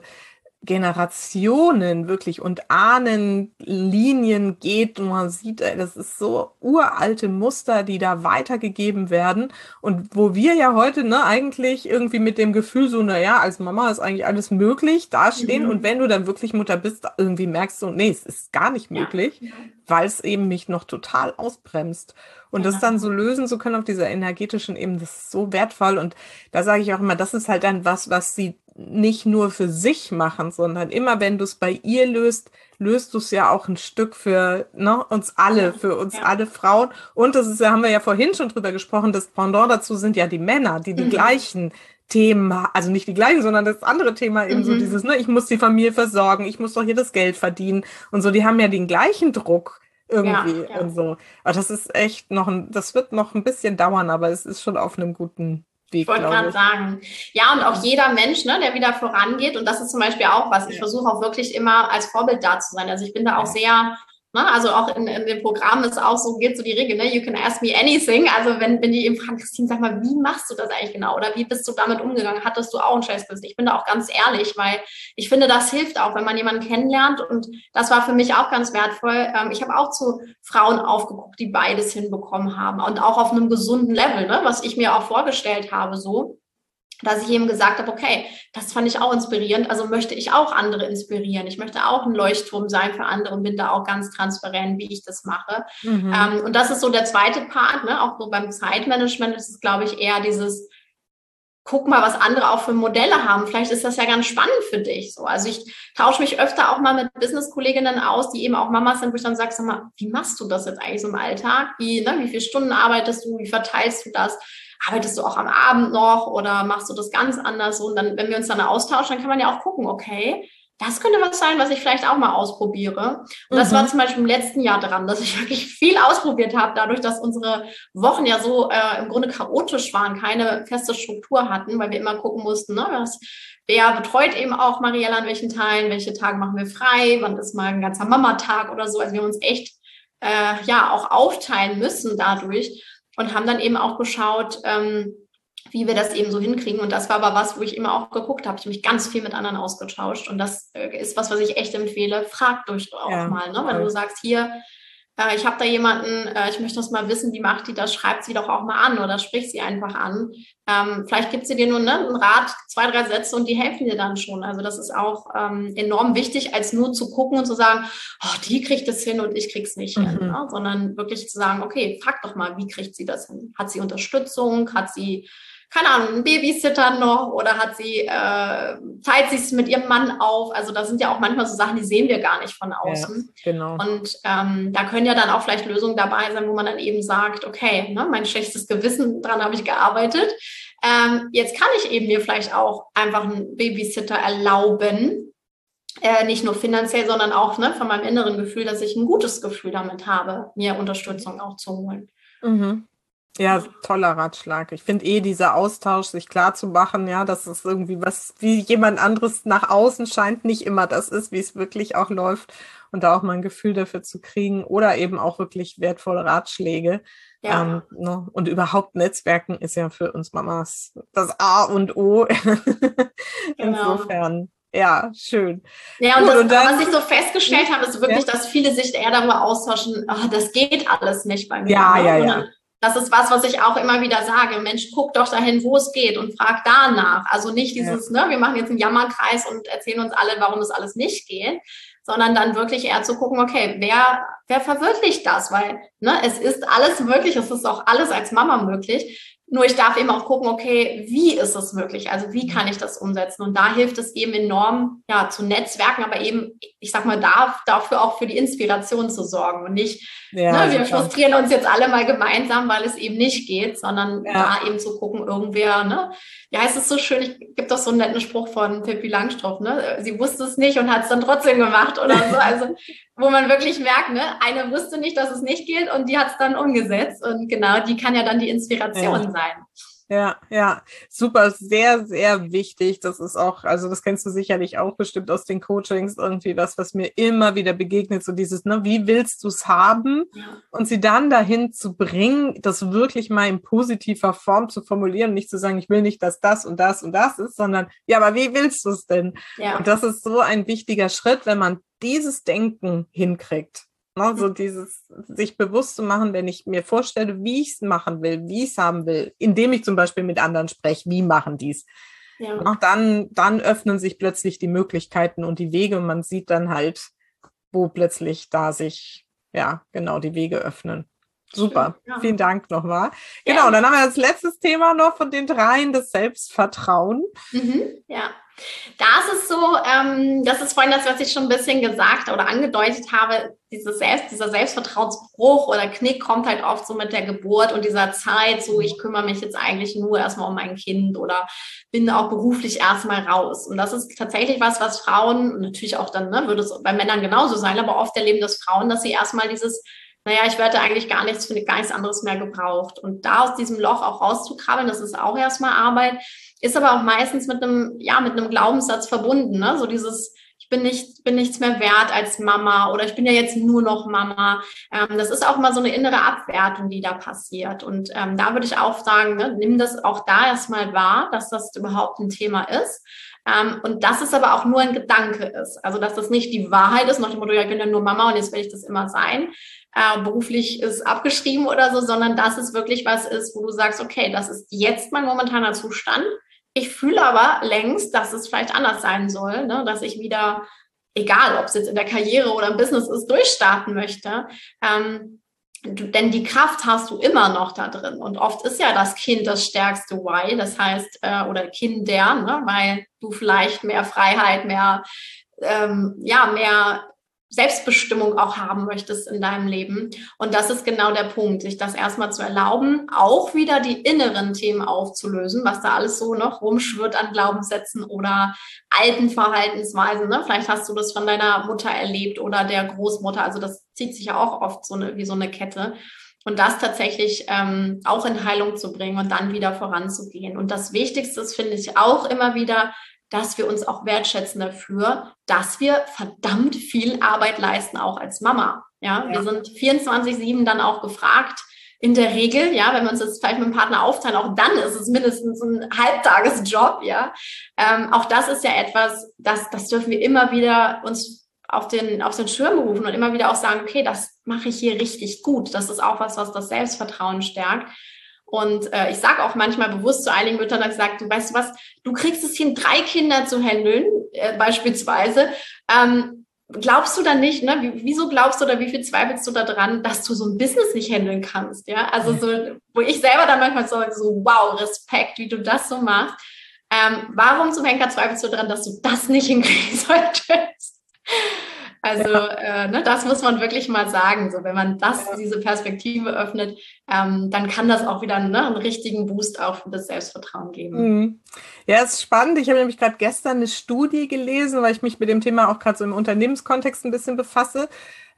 Generationen wirklich und Ahnenlinien geht und man sieht, ey, das ist so uralte Muster, die da weitergegeben werden und wo wir ja heute ne eigentlich irgendwie mit dem Gefühl so, naja, als Mama ist eigentlich alles möglich, dastehen mhm. und wenn du dann wirklich Mutter bist, irgendwie merkst du, nee, es ist gar nicht möglich, ja. weil es eben mich noch total ausbremst. Und ja. das dann so lösen zu können auf dieser energetischen Ebene, das ist so wertvoll. Und da sage ich auch immer, das ist halt dann was, was sie nicht nur für sich machen, sondern immer, wenn du es bei ihr löst, löst du es ja auch ein Stück für ne, uns alle, für uns ja. alle Frauen. Und das ist ja, haben wir ja vorhin schon drüber gesprochen, das Pendant dazu sind ja die Männer, die die mhm. gleichen Themen, also nicht die gleichen, sondern das andere Thema eben mhm. so dieses, ne, ich muss die Familie versorgen, ich muss doch hier das Geld verdienen und so, die haben ja den gleichen Druck irgendwie ja, ja. und so. Aber das ist echt noch ein, das wird noch ein bisschen dauern, aber es ist schon auf einem guten Weg, ich wollte gerade sagen. Ja, und auch jeder Mensch, ne, der wieder vorangeht, und das ist zum Beispiel auch was, ich ja. versuche auch wirklich immer als Vorbild da zu sein. Also ich bin da auch ja. sehr, ne, also auch in, in dem Programm ist auch so, geht so die Regel, ne, you can ask me anything. Also wenn, wenn die eben fragen, Christine, sag mal, wie machst du das eigentlich genau? Oder wie bist du damit umgegangen? Hattest du auch ein schlechtes Gewissen? Ich bin da auch ganz ehrlich, weil ich finde, das hilft auch, wenn man jemanden kennenlernt. Und das war für mich auch ganz wertvoll. Ich habe auch zu Frauen aufgeguckt, die beides hinbekommen haben und auch auf einem gesunden Level, ne, was ich mir auch vorgestellt habe, so. dass ich eben gesagt habe, okay, das fand ich auch inspirierend, also möchte ich auch andere inspirieren. Ich möchte auch ein Leuchtturm sein für andere und bin da auch ganz transparent, wie ich das mache. Mhm. Ähm, und das ist so der zweite Part, ne? Auch so beim Zeitmanagement ist es, glaube ich, eher dieses, guck mal, was andere auch für Modelle haben. Vielleicht ist das ja ganz spannend für dich. So, also ich tausche mich öfter auch mal mit Business-Kolleginnen aus, die eben auch Mamas sind, wo ich dann sage, sag mal, wie machst du das jetzt eigentlich so im Alltag? Wie, ne, wie viele Stunden arbeitest du? Wie verteilst du das? Arbeitest du auch am Abend noch oder machst du das ganz anders? Und dann, wenn wir uns dann austauschen, dann kann man ja auch gucken, okay, das könnte was sein, was ich vielleicht auch mal ausprobiere. Und das mhm. war zum Beispiel im letzten Jahr dran, dass ich wirklich viel ausprobiert habe, dadurch, dass unsere Wochen ja so äh, im Grunde chaotisch waren, keine feste Struktur hatten, weil wir immer gucken mussten, ne, was, wer betreut eben auch Mariella an welchen Teilen, welche Tage machen wir frei, wann ist mal ein ganzer Mama-Tag oder so. Also wir haben uns echt äh, ja auch aufteilen müssen dadurch und haben dann eben auch geschaut, ähm, wie wir das eben so hinkriegen. Und das war aber was, wo ich immer auch geguckt habe. Ich habe mich ganz viel mit anderen ausgetauscht. Und das äh, ist was, was ich echt empfehle. Frag durch auch ja, mal, ne? Wenn du sagst, hier, äh, ich habe da jemanden, äh, ich möchte das mal wissen, wie macht die das? Schreib sie doch auch mal an oder sprich sie einfach an. Ähm, vielleicht gibt sie dir nur ne, einen Rat, zwei, drei Sätze und die helfen dir dann schon. Also das ist auch ähm, enorm wichtig, als nur zu gucken und zu sagen, oh, die kriegt es hin und ich krieg's nicht mhm. hin. Ne? Sondern wirklich zu sagen, okay, frag doch mal, wie kriegt sie das hin? Hat sie Unterstützung? Hat sie keine Ahnung, einen Babysitter noch oder hat sie, äh, teilt sich es mit ihrem Mann auf? Also da sind ja auch manchmal so Sachen, die sehen wir gar nicht von außen. Ja, genau. Und ähm, da können ja dann auch vielleicht Lösungen dabei sein, wo man dann eben sagt, okay, ne, mein schlechtes Gewissen, dran habe ich gearbeitet. Ähm, jetzt kann ich eben mir vielleicht auch einfach einen Babysitter erlauben. Äh, nicht nur finanziell, sondern auch ne, von meinem inneren Gefühl, dass ich ein gutes Gefühl damit habe, mir Unterstützung auch zu holen. Mhm. Ja, toller Ratschlag. Ich finde eh dieser Austausch, sich klar zu machen, ja, dass es irgendwie was, wie jemand anderes nach außen scheint, nicht immer das ist, wie es wirklich auch läuft und da auch mal ein Gefühl dafür zu kriegen oder eben auch wirklich wertvolle Ratschläge. Ja. Ähm, ne? Und überhaupt Netzwerken ist ja für uns Mamas das A und O. Genau. Insofern. Ja, schön. Ja, und, Gut, das, und dann, was ich so festgestellt habe, ist wirklich, ja. dass viele sich eher darüber austauschen, oh, das geht alles nicht bei mir. Ja, ja, und ja. Das ist was, was ich auch immer wieder sage. Mensch, guck doch dahin, wo es geht und frag danach. Also nicht dieses, ja. ne, wir machen jetzt einen Jammerkreis und erzählen uns alle, warum das alles nicht geht, sondern dann wirklich eher zu gucken, okay, wer, wer verwirklicht das? Weil, ne, es ist alles möglich, es ist auch alles als Mama möglich. Nur ich darf eben auch gucken, okay, wie ist es möglich? Also wie kann ich das umsetzen? Und da hilft es eben enorm, ja, zu netzwerken, aber eben, ich sag mal, da, dafür auch für die Inspiration zu sorgen und nicht, ja, ne, wir frustrieren uns jetzt alle mal gemeinsam, weil es eben nicht geht, sondern ja. da eben zu gucken, irgendwer, ne, wie heißt es so schön, ich gibt doch so einen netten Spruch von Pippi Langstrumpf, ne, sie wusste es nicht und hat es dann trotzdem gemacht oder so, also wo man wirklich merkt, ne, eine wusste nicht, dass es nicht geht und die hat es dann umgesetzt und genau, die kann ja dann die Inspiration ja. sein. Ja, ja, super, sehr, sehr wichtig. Das ist auch, also das kennst du sicherlich auch bestimmt aus den Coachings, irgendwie was, was mir immer wieder begegnet, so dieses, ne, wie willst du es haben? Ja. Und sie dann dahin zu bringen, das wirklich mal in positiver Form zu formulieren, nicht zu sagen, ich will nicht, dass das und das und das ist, sondern, ja, aber wie willst du es denn? Ja. Und das ist so ein wichtiger Schritt, wenn man dieses Denken hinkriegt. Ne, so dieses, sich bewusst zu machen, wenn ich mir vorstelle, wie ich es machen will, wie ich es haben will, indem ich zum Beispiel mit anderen spreche, wie machen die es. Ja. Ne, dann, dann öffnen sich plötzlich die Möglichkeiten und die Wege und man sieht dann halt, wo plötzlich da sich, ja, genau, die Wege öffnen. Super, ja. Vielen Dank nochmal. Ja. Genau, und dann haben wir das letzte Thema noch von den dreien, das Selbstvertrauen. Mhm, ja. Da ist es so, ähm, das ist vorhin das, was ich schon ein bisschen gesagt oder angedeutet habe, dieses Selbst, dieser Selbstvertrauensbruch oder Knick kommt halt oft so mit der Geburt und dieser Zeit, so ich kümmere mich jetzt eigentlich nur erstmal um mein Kind oder bin auch beruflich erstmal raus. Und das ist tatsächlich was, was Frauen, und natürlich auch dann, ne, würde es bei Männern genauso sein, aber oft erleben das Frauen, dass sie erstmal dieses, naja, ich werde eigentlich gar nichts, für gar nichts anderes mehr gebraucht. Und da aus diesem Loch auch rauszukrabbeln, das ist auch erstmal Arbeit, ist aber auch meistens mit einem, ja, mit einem Glaubenssatz verbunden, ne? So dieses, ich bin nicht, bin nichts mehr wert als Mama oder ich bin ja jetzt nur noch Mama. Ähm, das ist auch mal so eine innere Abwertung, die da passiert. Und ähm, da würde ich auch sagen, ne, nimm das auch da erstmal wahr, dass das überhaupt ein Thema ist. Ähm, und dass es aber auch nur ein Gedanke ist. Also, dass das nicht die Wahrheit ist, nach dem Motto, ja, ich bin ja nur Mama und jetzt werde ich das immer sein. Äh, beruflich ist abgeschrieben oder so, sondern dass es wirklich was ist, wo du sagst, okay, das ist jetzt mein momentaner Zustand. ich fühle aber längst, dass es vielleicht anders sein soll, ne? Dass ich wieder, egal ob es jetzt in der Karriere oder im Business ist, durchstarten möchte. Ähm, du, denn die Kraft hast du immer noch da drin. Und oft ist ja das Kind das stärkste Why, das heißt, äh, oder Kinder, ne? Weil du vielleicht mehr Freiheit, mehr, ähm, ja, mehr Selbstbestimmung auch haben möchtest in deinem Leben. Und das ist genau der Punkt, sich das erstmal zu erlauben, auch wieder die inneren Themen aufzulösen, was da alles so noch rumschwirrt an Glaubenssätzen oder alten Verhaltensweisen. Ne? Vielleicht hast du das von deiner Mutter erlebt oder der Großmutter. Also das zieht sich ja auch oft so eine, wie so eine Kette. Und das tatsächlich ähm, auch in Heilung zu bringen und dann wieder voranzugehen. Und das Wichtigste ist, finde ich, auch immer wieder, dass wir uns auch wertschätzen dafür, dass wir verdammt viel Arbeit leisten, auch als Mama. Ja, ja. Wir sind vierundzwanzig sieben dann auch gefragt, in der Regel, ja, wenn wir uns jetzt vielleicht mit dem Partner aufteilen, auch dann ist es mindestens ein Halbtagesjob, ja. Ähm, auch das ist ja etwas, das, das dürfen wir immer wieder uns auf den, auf den Schirm rufen und immer wieder auch sagen, okay, das mache ich hier richtig gut. Das ist auch was, was das Selbstvertrauen stärkt. Und äh, ich sage auch manchmal bewusst zu einigen Müttern, dass ich sage, du weißt du was, du kriegst es hin, drei Kinder zu handeln, äh, beispielsweise. Ähm, glaubst du dann nicht, ne? Wie, wieso glaubst du oder wie viel zweifelst du daran, dass du so ein Business nicht handeln kannst? Ja, also so, wo ich selber dann manchmal so, so wow, Respekt, wie du das so machst. Ähm, warum zum Henker zweifelst du daran, dass du das nicht hinkriegen solltest? Also ja. äh, ne, das muss man wirklich mal sagen. So, wenn man das, ja. diese Perspektive öffnet, ähm, dann kann das auch wieder ne, einen richtigen Boost auch für das Selbstvertrauen geben. Mhm. Ja, es ist spannend. Ich habe nämlich gerade gestern eine Studie gelesen, weil ich mich mit dem Thema auch gerade so im Unternehmenskontext ein bisschen befasse,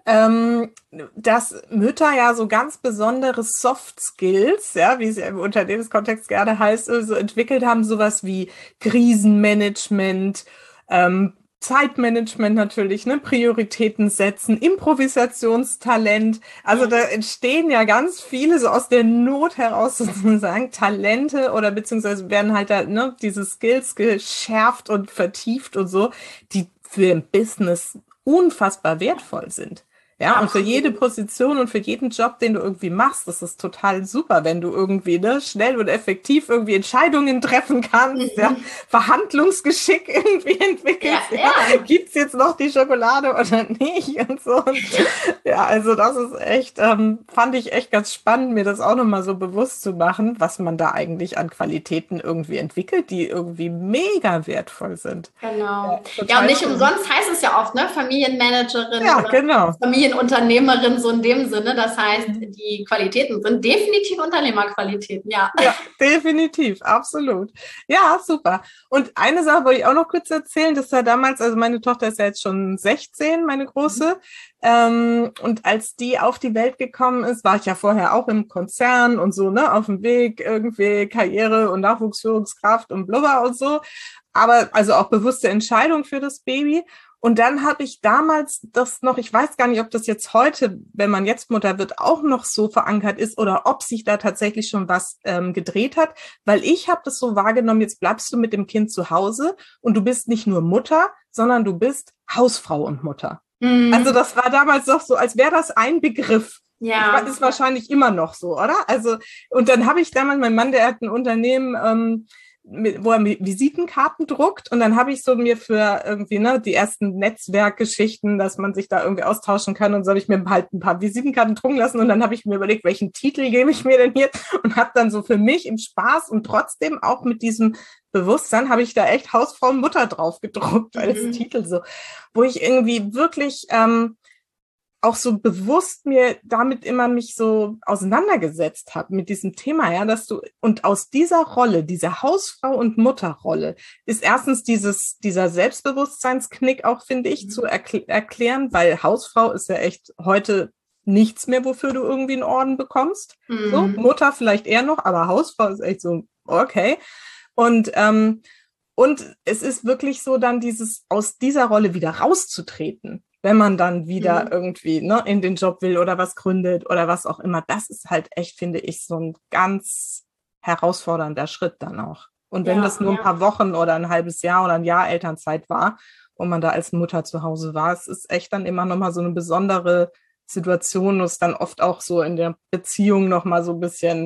ähm, dass Mütter ja so ganz besondere Soft Skills, ja, wie es ja im Unternehmenskontext gerne heißt, so entwickelt haben, sowas wie Krisenmanagement, ähm, Zeitmanagement natürlich, ne, Prioritäten setzen, Improvisationstalent. Also da entstehen ja ganz viele so aus der Not heraus sozusagen Talente oder beziehungsweise werden halt da, ne, diese Skills geschärft und vertieft und so, die für ein Business unfassbar wertvoll sind. Ja, Absolut. Und für jede Position und für jeden Job, den du irgendwie machst, das ist total super, wenn du irgendwie ne, schnell und effektiv irgendwie Entscheidungen treffen kannst, mhm. ja, Verhandlungsgeschick irgendwie entwickelst. Ja, ja. Ja. Gibt's jetzt noch die Schokolade oder nicht und so. Und, ja, also das ist echt, ähm, fand ich echt ganz spannend, mir das auch nochmal so bewusst zu machen, was man da eigentlich an Qualitäten irgendwie entwickelt, die irgendwie mega wertvoll sind. Genau. Ja, ja und nicht schön. Umsonst heißt es ja oft, ne, Familienmanagerin ja, oder genau. Familien Unternehmerin, so in dem Sinne. Das heißt, die Qualitäten sind definitiv Unternehmerqualitäten, ja. Ja, definitiv, absolut. Ja, super. Und eine Sache wollte ich auch noch kurz erzählen, das war damals, also meine Tochter ist ja jetzt schon sechzehn, meine Große, mhm. ähm, und als die auf die Welt gekommen ist, war ich ja vorher auch im Konzern und so, ne, auf dem Weg, irgendwie Karriere und Nachwuchsführungskraft und blubber und so, aber also auch bewusste Entscheidung für das Baby. Und dann habe ich damals das noch, ich weiß gar nicht, ob das jetzt heute, wenn man jetzt Mutter wird, auch noch so verankert ist oder ob sich da tatsächlich schon was ähm, gedreht hat, weil ich habe das so wahrgenommen, jetzt bleibst du mit dem Kind zu Hause und du bist nicht nur Mutter, sondern du bist Hausfrau und Mutter. Mhm. Also das war damals doch so, als wäre das ein Begriff. Ja. Das ist wahrscheinlich immer noch so, oder? Also und dann habe ich damals, mein Mann, der hat ein Unternehmen, ähm, mit, wo er Visitenkarten druckt und dann habe ich so mir für irgendwie ne die ersten Netzwerkgeschichten, dass man sich da irgendwie austauschen kann und so habe ich mir halt ein paar Visitenkarten drucken lassen und dann habe ich mir überlegt, welchen Titel gebe ich mir denn hier und habe dann so für mich im Spaß und trotzdem auch mit diesem Bewusstsein habe ich da echt Hausfrau und Mutter drauf gedruckt als mhm. Titel so, wo ich irgendwie wirklich ähm, auch so bewusst mir damit immer mich so auseinandergesetzt habe mit diesem Thema, ja, dass du, und aus dieser Rolle, dieser Hausfrau- und Mutterrolle, ist erstens dieses, dieser Selbstbewusstseinsknick auch, finde ich, mhm. zu erkl- erklären, weil Hausfrau ist ja echt heute nichts mehr, wofür du irgendwie einen Orden bekommst. Mhm. So, Mutter vielleicht eher noch, aber Hausfrau ist echt so, okay. Und, ähm, und es ist wirklich so dann dieses, aus dieser Rolle wieder rauszutreten, wenn man dann wieder mhm. irgendwie ne, in den Job will oder was gründet oder was auch immer. Das ist halt echt, finde ich, so ein ganz herausfordernder Schritt dann auch. Und wenn ja, das nur ja. ein paar Wochen oder ein halbes Jahr oder ein Jahr Elternzeit war, wo man da als Mutter zu Hause war, es ist echt dann immer nochmal so eine besondere Situation, wo es dann oft auch so in der Beziehung nochmal so ein bisschen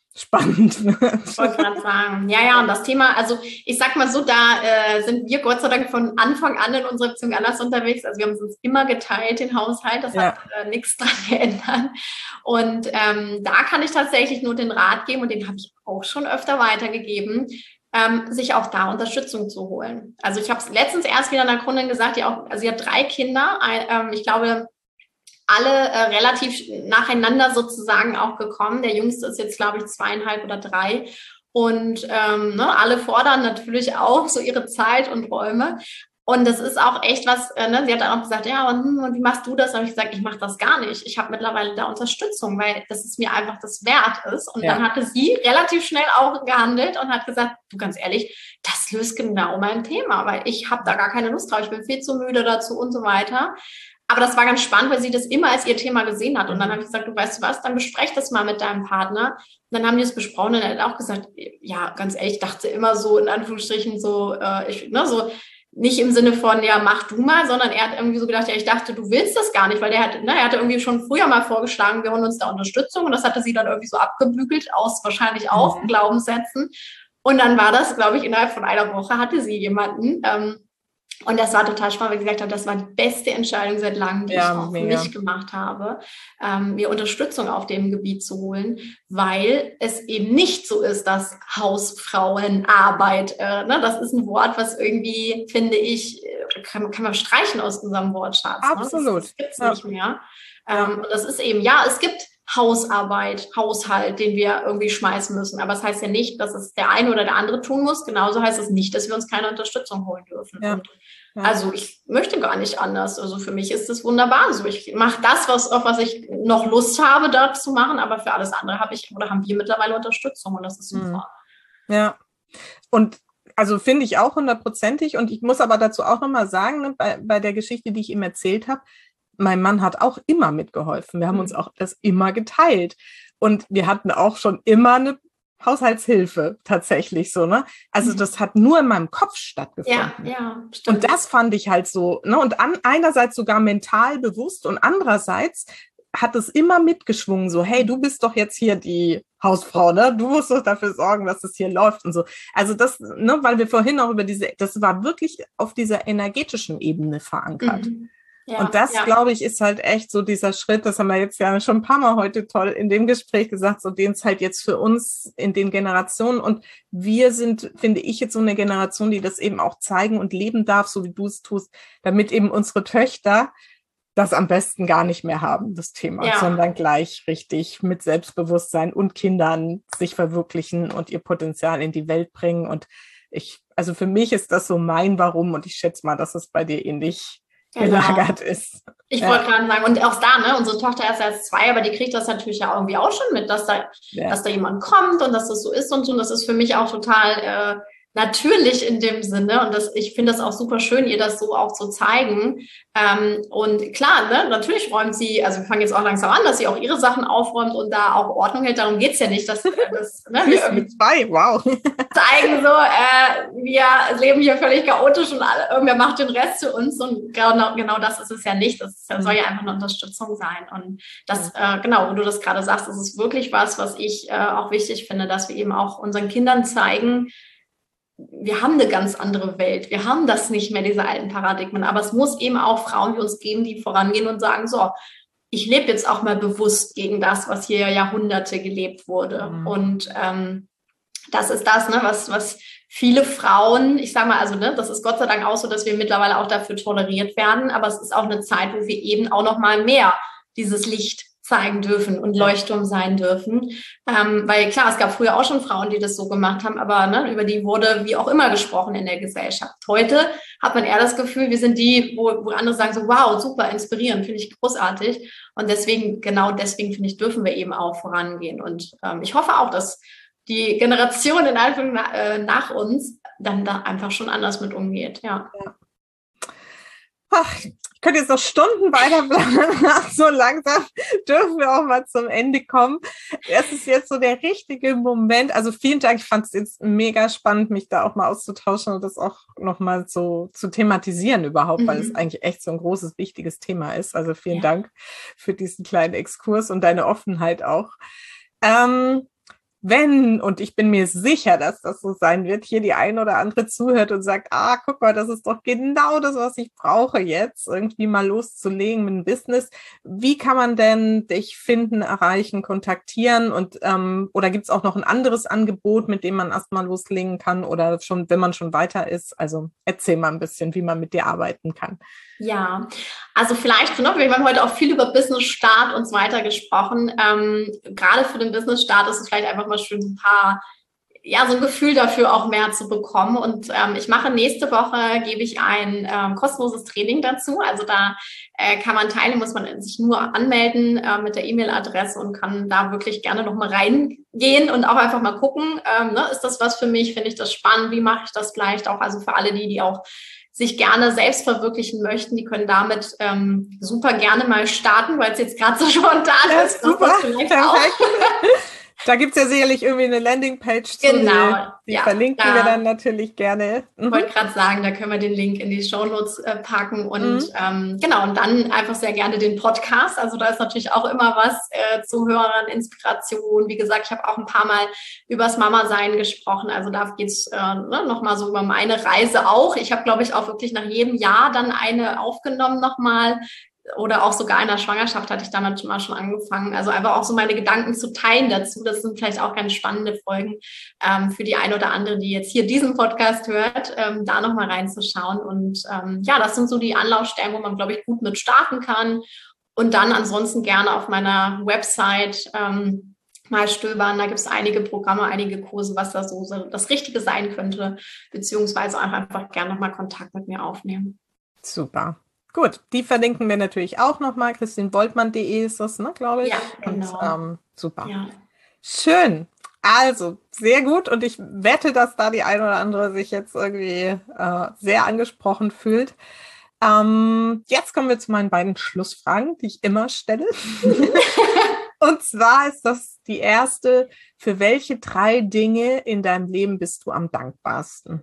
spannend. Ich wollte gerade sagen. Ja, ja, und das Thema, also ich sag mal so, da äh, sind wir Gott sei Dank von Anfang an in unserer Beziehung anders unterwegs. Also wir haben uns immer geteilt, den Haushalt. Das ja. hat äh, nichts dran geändert. Und ähm, da kann ich tatsächlich nur den Rat geben, und den habe ich auch schon öfter weitergegeben, ähm, sich auch da Unterstützung zu holen. Also ich habe es letztens erst wieder einer Kundin gesagt, die auch, also sie hat drei Kinder. Ein, ähm, ich glaube, alle äh, relativ nacheinander sozusagen auch gekommen. Der Jüngste ist jetzt, glaube ich, zweieinhalb oder drei. Und ähm, ne, alle fordern natürlich auch so ihre Zeit und Räume. Und das ist auch echt was, äh, ne, sie hat dann auch gesagt, ja, und, und wie machst du das? Da habe ich gesagt, ich mache das gar nicht. Ich habe mittlerweile da Unterstützung, weil das ist mir einfach das wert ist. Und ja. dann hatte sie relativ schnell auch gehandelt und hat gesagt, du, ganz ehrlich, das löst genau mein Thema, weil ich habe da gar keine Lust drauf. Ich bin viel zu müde dazu und so weiter. Aber das war ganz spannend, weil sie das immer als ihr Thema gesehen hat. Und dann habe ich gesagt, du weißt was, dann besprech das mal mit deinem Partner. Und dann haben die es besprochen und er hat auch gesagt, ja, ganz ehrlich, ich dachte immer so, in Anführungsstrichen, so, äh, ich, ne, so, nicht im Sinne von, ja, mach du mal, sondern er hat irgendwie so gedacht, ja, ich dachte, du willst das gar nicht, weil der hat, ne, er hatte irgendwie schon früher mal vorgeschlagen, wir holen uns da Unterstützung, und das hatte sie dann irgendwie so abgebügelt aus wahrscheinlich auch mhm. Glaubenssätzen. Und dann war das, glaube ich, innerhalb von einer Woche hatte sie jemanden, ähm, und das war total spannend, weil ich gesagt habe, das war die beste Entscheidung seit langem, die ja, ich auch mega. für mich gemacht habe, ähm, mir Unterstützung auf dem Gebiet zu holen, weil es eben nicht so ist, dass Hausfrauenarbeit, äh, ne, das ist ein Wort, was irgendwie, finde ich, kann, kann man streichen aus unserem Wortschatz. Absolut. Ne? Das, das gibt's ja. nicht mehr. Ähm, und das ist eben, ja, es gibt Hausarbeit, Haushalt, den wir irgendwie schmeißen müssen. Aber es das heißt ja nicht, dass es der eine oder der andere tun muss. Genauso heißt es nicht, dass wir uns keine Unterstützung holen dürfen. Ja. Und ja. Also ich möchte gar nicht anders. Also für mich ist es wunderbar so. Ich mache das, was, auf was ich noch Lust habe, da zu machen. Aber für alles andere habe ich oder haben wir mittlerweile Unterstützung, und das ist super. Ja. Und also finde ich auch hundertprozentig. Und ich muss aber dazu auch nochmal sagen, ne, bei, bei der Geschichte, die ich ihm erzählt habe, mein Mann hat auch immer mitgeholfen. Wir haben mhm. uns auch das immer geteilt. Und wir hatten auch schon immer eine Haushaltshilfe tatsächlich so, ne? Also mhm. das hat nur in meinem Kopf stattgefunden. Ja, ja, stimmt. Und das fand ich halt so, ne? Und an, einerseits sogar mental bewusst und andererseits hat es immer mitgeschwungen, so, hey, du bist doch jetzt hier die Hausfrau, ne? Du musst doch dafür sorgen, dass es hier läuft und so. Also das, ne, weil wir vorhin auch über diese, das war wirklich auf dieser energetischen Ebene verankert. Mhm. Ja, und das, ja. glaube ich, ist halt echt so dieser Schritt, das haben wir jetzt ja schon ein paar Mal heute toll in dem Gespräch gesagt, so den es halt jetzt für uns in den Generationen, und wir sind, finde ich, jetzt so eine Generation, die das eben auch zeigen und leben darf, so wie du es tust, damit eben unsere Töchter das am besten gar nicht mehr haben, das Thema, ja. sondern gleich richtig mit Selbstbewusstsein und Kindern sich verwirklichen und ihr Potenzial in die Welt bringen. Und ich, also für mich ist das so mein Warum, und ich schätze mal, dass es bei dir ähnlich Genau. gelagert ist. Ich ja. wollte gerade sagen, und auch da, ne, unsere Tochter ist erst zwei, aber die kriegt das natürlich ja irgendwie auch schon mit, dass da, ja. dass da jemand kommt und dass das so ist und so. Und das ist für mich auch total äh, natürlich in dem Sinne. Und das, ich finde das auch super schön, ihr das so auch zu zeigen. Ähm, und klar, ne, natürlich räumt sie, also wir fangen jetzt auch langsam an, dass sie auch ihre Sachen aufräumt und da auch Ordnung hält. Darum geht's ja nicht, dass, dass ne, wir mit zwei, wow. zeigen so, äh, wir leben hier völlig chaotisch und alle, irgendwer macht den Rest für uns. Und genau, genau das ist es ja nicht. Das, das soll ja einfach eine Unterstützung sein. Und das, äh, genau, wo du das gerade sagst, das ist wirklich was, was ich äh, auch wichtig finde, dass wir eben auch unseren Kindern zeigen, wir haben eine ganz andere Welt. Wir haben das nicht mehr, diese alten Paradigmen. Aber es muss eben auch Frauen wie uns geben, die vorangehen und sagen, so, ich lebe jetzt auch mal bewusst gegen das, was hier Jahrhunderte gelebt wurde. Mhm. Und ähm, das ist das, ne, was, was viele Frauen, ich sage mal, also ne, das ist Gott sei Dank auch so, dass wir mittlerweile auch dafür toleriert werden. Aber es ist auch eine Zeit, wo wir eben auch noch mal mehr dieses Licht zeigen dürfen und Leuchtturm sein dürfen. Ähm, weil klar, es gab früher auch schon Frauen, die das so gemacht haben, aber ne, über die wurde wie auch immer gesprochen in der Gesellschaft. Heute hat man eher das Gefühl, wir sind die, wo, wo andere sagen so, wow, super, inspirierend, finde ich großartig. Und deswegen, genau deswegen, finde ich, dürfen wir eben auch vorangehen. Und ähm, ich hoffe auch, dass die Generation in Anführungszeichen nach, äh, nach uns dann da einfach schon anders mit umgeht. Ja. ja. Ach, ich könnte jetzt noch Stunden weiterbleiben, so langsam dürfen wir auch mal zum Ende kommen. Es ist jetzt so der richtige Moment. Also vielen Dank, ich fand es jetzt mega spannend, mich da auch mal auszutauschen und das auch nochmal so zu thematisieren überhaupt, mhm. weil es eigentlich echt so ein großes, wichtiges Thema ist. Also vielen ja. Dank für diesen kleinen Exkurs und deine Offenheit auch. Ähm, wenn, und ich bin mir sicher, dass das so sein wird, hier die ein oder andere zuhört und sagt, ah, guck mal, das ist doch genau das, was ich brauche jetzt, irgendwie mal loszulegen mit dem Business. Wie kann man denn dich finden, erreichen, kontaktieren und ähm, oder gibt es auch noch ein anderes Angebot, mit dem man erstmal loslegen kann oder schon, wenn man schon weiter ist? Also erzähl mal ein bisschen, wie man mit dir arbeiten kann. Ja, also vielleicht noch, wir haben heute auch viel über Business-Start und so weiter gesprochen. Ähm, gerade für den Business-Start ist es vielleicht einfach mal schön, ein paar, ja, so ein Gefühl dafür auch mehr zu bekommen. Und ähm, ich mache nächste Woche, gebe ich ein ähm, kostenloses Training dazu. Also da äh, kann man teilnehmen, muss man sich nur anmelden äh, mit der E-Mail-Adresse und kann da wirklich gerne nochmal reingehen und auch einfach mal gucken, ähm, ne, ist das was für mich, finde ich das spannend, wie mache ich das vielleicht auch, also für alle die, die auch sich gerne selbst verwirklichen möchten, die können damit ähm, super gerne mal starten, weil es jetzt gerade so spontan ja, ist. Super, perfekt. Da gibt es ja sicherlich irgendwie eine Landingpage zu. Genau. Die, die ja, verlinken da, wir dann natürlich gerne. Ich mhm. wollte gerade sagen, da können wir den Link in die Shownotes äh, packen und mhm. ähm, genau, und dann einfach sehr gerne den Podcast. Also da ist natürlich auch immer was äh, zu hören, Inspiration. Wie gesagt, ich habe auch ein paar Mal übers Mama-Sein gesprochen. Also da geht es äh, ne, nochmal so über meine Reise auch. Ich habe, glaube ich, auch wirklich nach jedem Jahr dann eine aufgenommen nochmal. Oder auch sogar in der Schwangerschaft hatte ich damit mal schon angefangen. Also einfach auch so meine Gedanken zu teilen dazu. Das sind vielleicht auch ganz spannende Folgen ähm, für die eine oder andere, die jetzt hier diesen Podcast hört, ähm, da nochmal reinzuschauen. Und ähm, ja, das sind so die Anlaufstellen, wo man, glaube ich, gut mit starten kann. Und dann ansonsten gerne auf meiner Website ähm, mal stöbern. Da gibt es einige Programme, einige Kurse, was da so das Richtige sein könnte. Beziehungsweise einfach, einfach gerne nochmal Kontakt mit mir aufnehmen. Super. Gut, die verlinken wir natürlich auch nochmal. christine woltmann punkt de ist das, ne, glaube ich. Ja, genau. Und, ähm, super. Ja. Schön. Also, sehr gut. Und ich wette, dass da die eine oder andere sich jetzt irgendwie äh, sehr angesprochen fühlt. Ähm, jetzt kommen wir zu meinen beiden Schlussfragen, die ich immer stelle. Und zwar ist das die erste: Für welche drei Dinge in deinem Leben bist du am dankbarsten?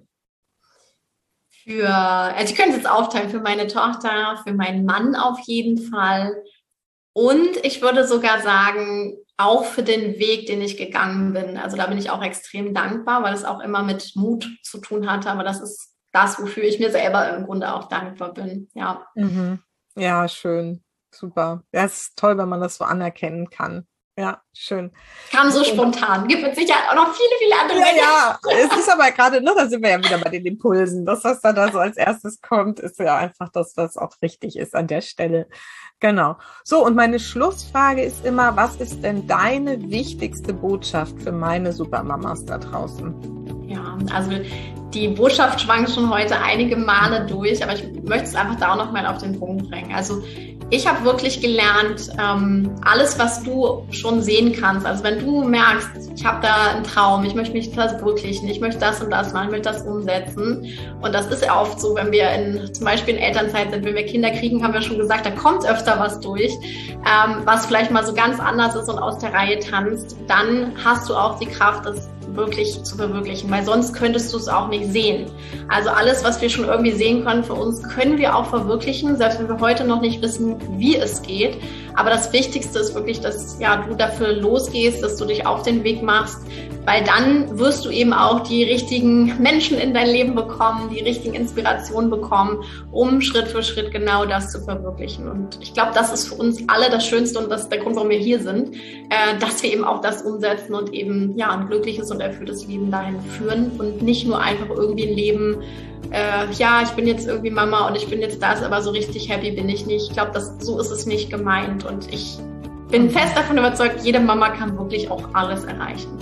Für, also ich könnte es jetzt aufteilen, für meine Tochter, für meinen Mann auf jeden Fall. Und ich würde sogar sagen, auch für den Weg, den ich gegangen bin. Also da bin ich auch extrem dankbar, weil es auch immer mit Mut zu tun hatte. Aber das ist das, wofür ich mir selber im Grunde auch dankbar bin. Ja, mhm. Ja, schön. Super. Ja, es ist toll, wenn man das so anerkennen kann. Ja, schön. Kam so spontan. Gibt mit Sicherheit auch noch viele, viele andere. Ja, ja, es ist aber gerade, ne, da sind wir ja wieder bei den Impulsen. Das, was dann da so als erstes kommt, ist ja einfach das, was auch richtig ist an der Stelle. Genau. So, und meine Schlussfrage ist immer, was ist denn deine wichtigste Botschaft für meine Supermamas da draußen? Ja, also die Botschaft schwang schon heute einige Male durch, aber ich möchte es einfach da auch noch mal auf den Punkt bringen. Also ich habe wirklich gelernt, ähm, alles, was du schon sehen kannst, also wenn du merkst, ich habe da einen Traum, ich möchte mich verwirklichen, ich möchte das und das machen, ich möchte das umsetzen. Und das ist ja oft so, wenn wir in, zum Beispiel in Elternzeit sind, wenn wir Kinder kriegen, haben wir schon gesagt, da kommt öfter was durch, ähm, was vielleicht mal so ganz anders ist und aus der Reihe tanzt. Dann hast du auch die Kraft, das wirklich zu verwirklichen, weil sonst könntest du es auch nicht sehen. Also alles, was wir schon irgendwie sehen können für uns, können wir auch verwirklichen, selbst wenn wir heute noch nicht wissen, wie es geht. Aber das Wichtigste ist wirklich, dass ja, du dafür losgehst, dass du dich auf den Weg machst, weil dann wirst du eben auch die richtigen Menschen in dein Leben bekommen, die richtigen Inspirationen bekommen, um Schritt für Schritt genau das zu verwirklichen. Und ich glaube, das ist für uns alle das Schönste und das ist der Grund, warum wir hier sind, äh, dass wir eben auch das umsetzen und eben ja ein glückliches und erfülltes Leben dahin führen und nicht nur einfach irgendwie ein Leben, äh, ja, ich bin jetzt irgendwie Mama und ich bin jetzt das, aber so richtig happy bin ich nicht. Ich glaube, das, so ist es nicht gemeint und ich bin fest davon überzeugt, jede Mama kann wirklich auch alles erreichen.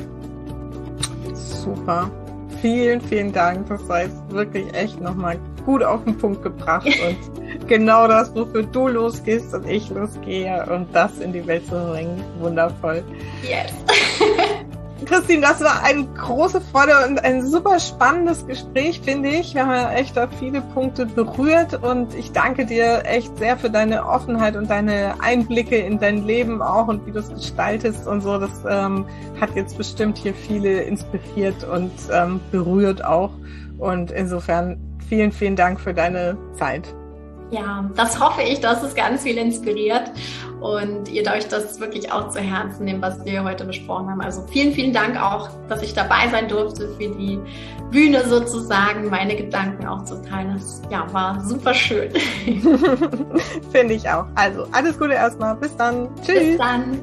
Super. Vielen, vielen Dank. Das heißt wirklich echt nochmal gut auf den Punkt gebracht und genau das, wofür du losgehst und ich losgehe und das in die Welt zu bringen. Wundervoll. Yes. Christine, das war eine große Freude und ein super spannendes Gespräch, finde ich. Wir haben ja echt da viele Punkte berührt und ich danke dir echt sehr für deine Offenheit und deine Einblicke in dein Leben auch und wie du es gestaltest und so. Das ähm, hat jetzt bestimmt hier viele inspiriert und ähm, berührt auch. Und insofern vielen, vielen Dank für deine Zeit. Ja, das hoffe ich, dass es ganz viel inspiriert und ihr euch das wirklich auch zu Herzen nehmt, was wir heute besprochen haben. Also vielen, vielen Dank auch, dass ich dabei sein durfte für die Bühne sozusagen, meine Gedanken auch zu teilen. Das ja, war super schön. Finde ich auch. Also alles Gute erstmal. Bis dann. Tschüss. Bis dann.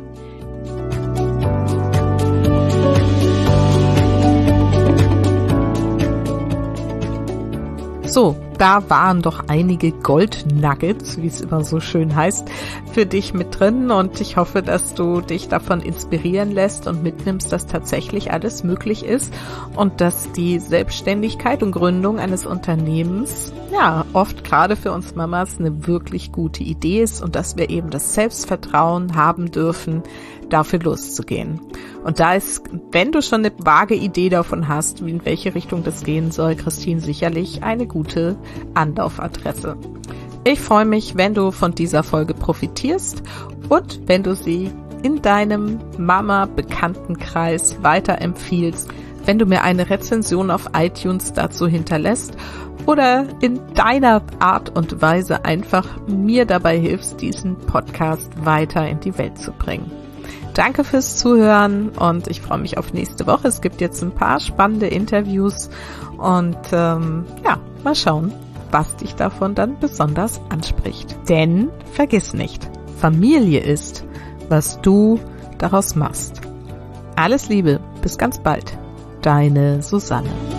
So, da waren doch einige Gold-Nuggets, wie es immer so schön heißt, für dich mit drin und ich hoffe, dass du dich davon inspirieren lässt und mitnimmst, dass tatsächlich alles möglich ist und dass die Selbstständigkeit und Gründung eines Unternehmens, ja, oft gerade für uns Mamas eine wirklich gute Idee ist und dass wir eben das Selbstvertrauen haben dürfen, dafür loszugehen. Und da ist, wenn du schon eine vage Idee davon hast, in welche Richtung das gehen soll, Christine sicherlich eine gute Anlaufadresse. Ich freue mich, wenn du von dieser Folge profitierst und wenn du sie in deinem Mama-Bekanntenkreis weiterempfiehlst, wenn du mir eine Rezension auf iTunes dazu hinterlässt oder in deiner Art und Weise einfach mir dabei hilfst, diesen Podcast weiter in die Welt zu bringen. Danke fürs Zuhören und ich freue mich auf nächste Woche. Es gibt jetzt ein paar spannende Interviews und ähm, ja, mal schauen, was dich davon dann besonders anspricht. Denn vergiss nicht, Familie ist, was du daraus machst. Alles Liebe, bis ganz bald. Deine Susanne.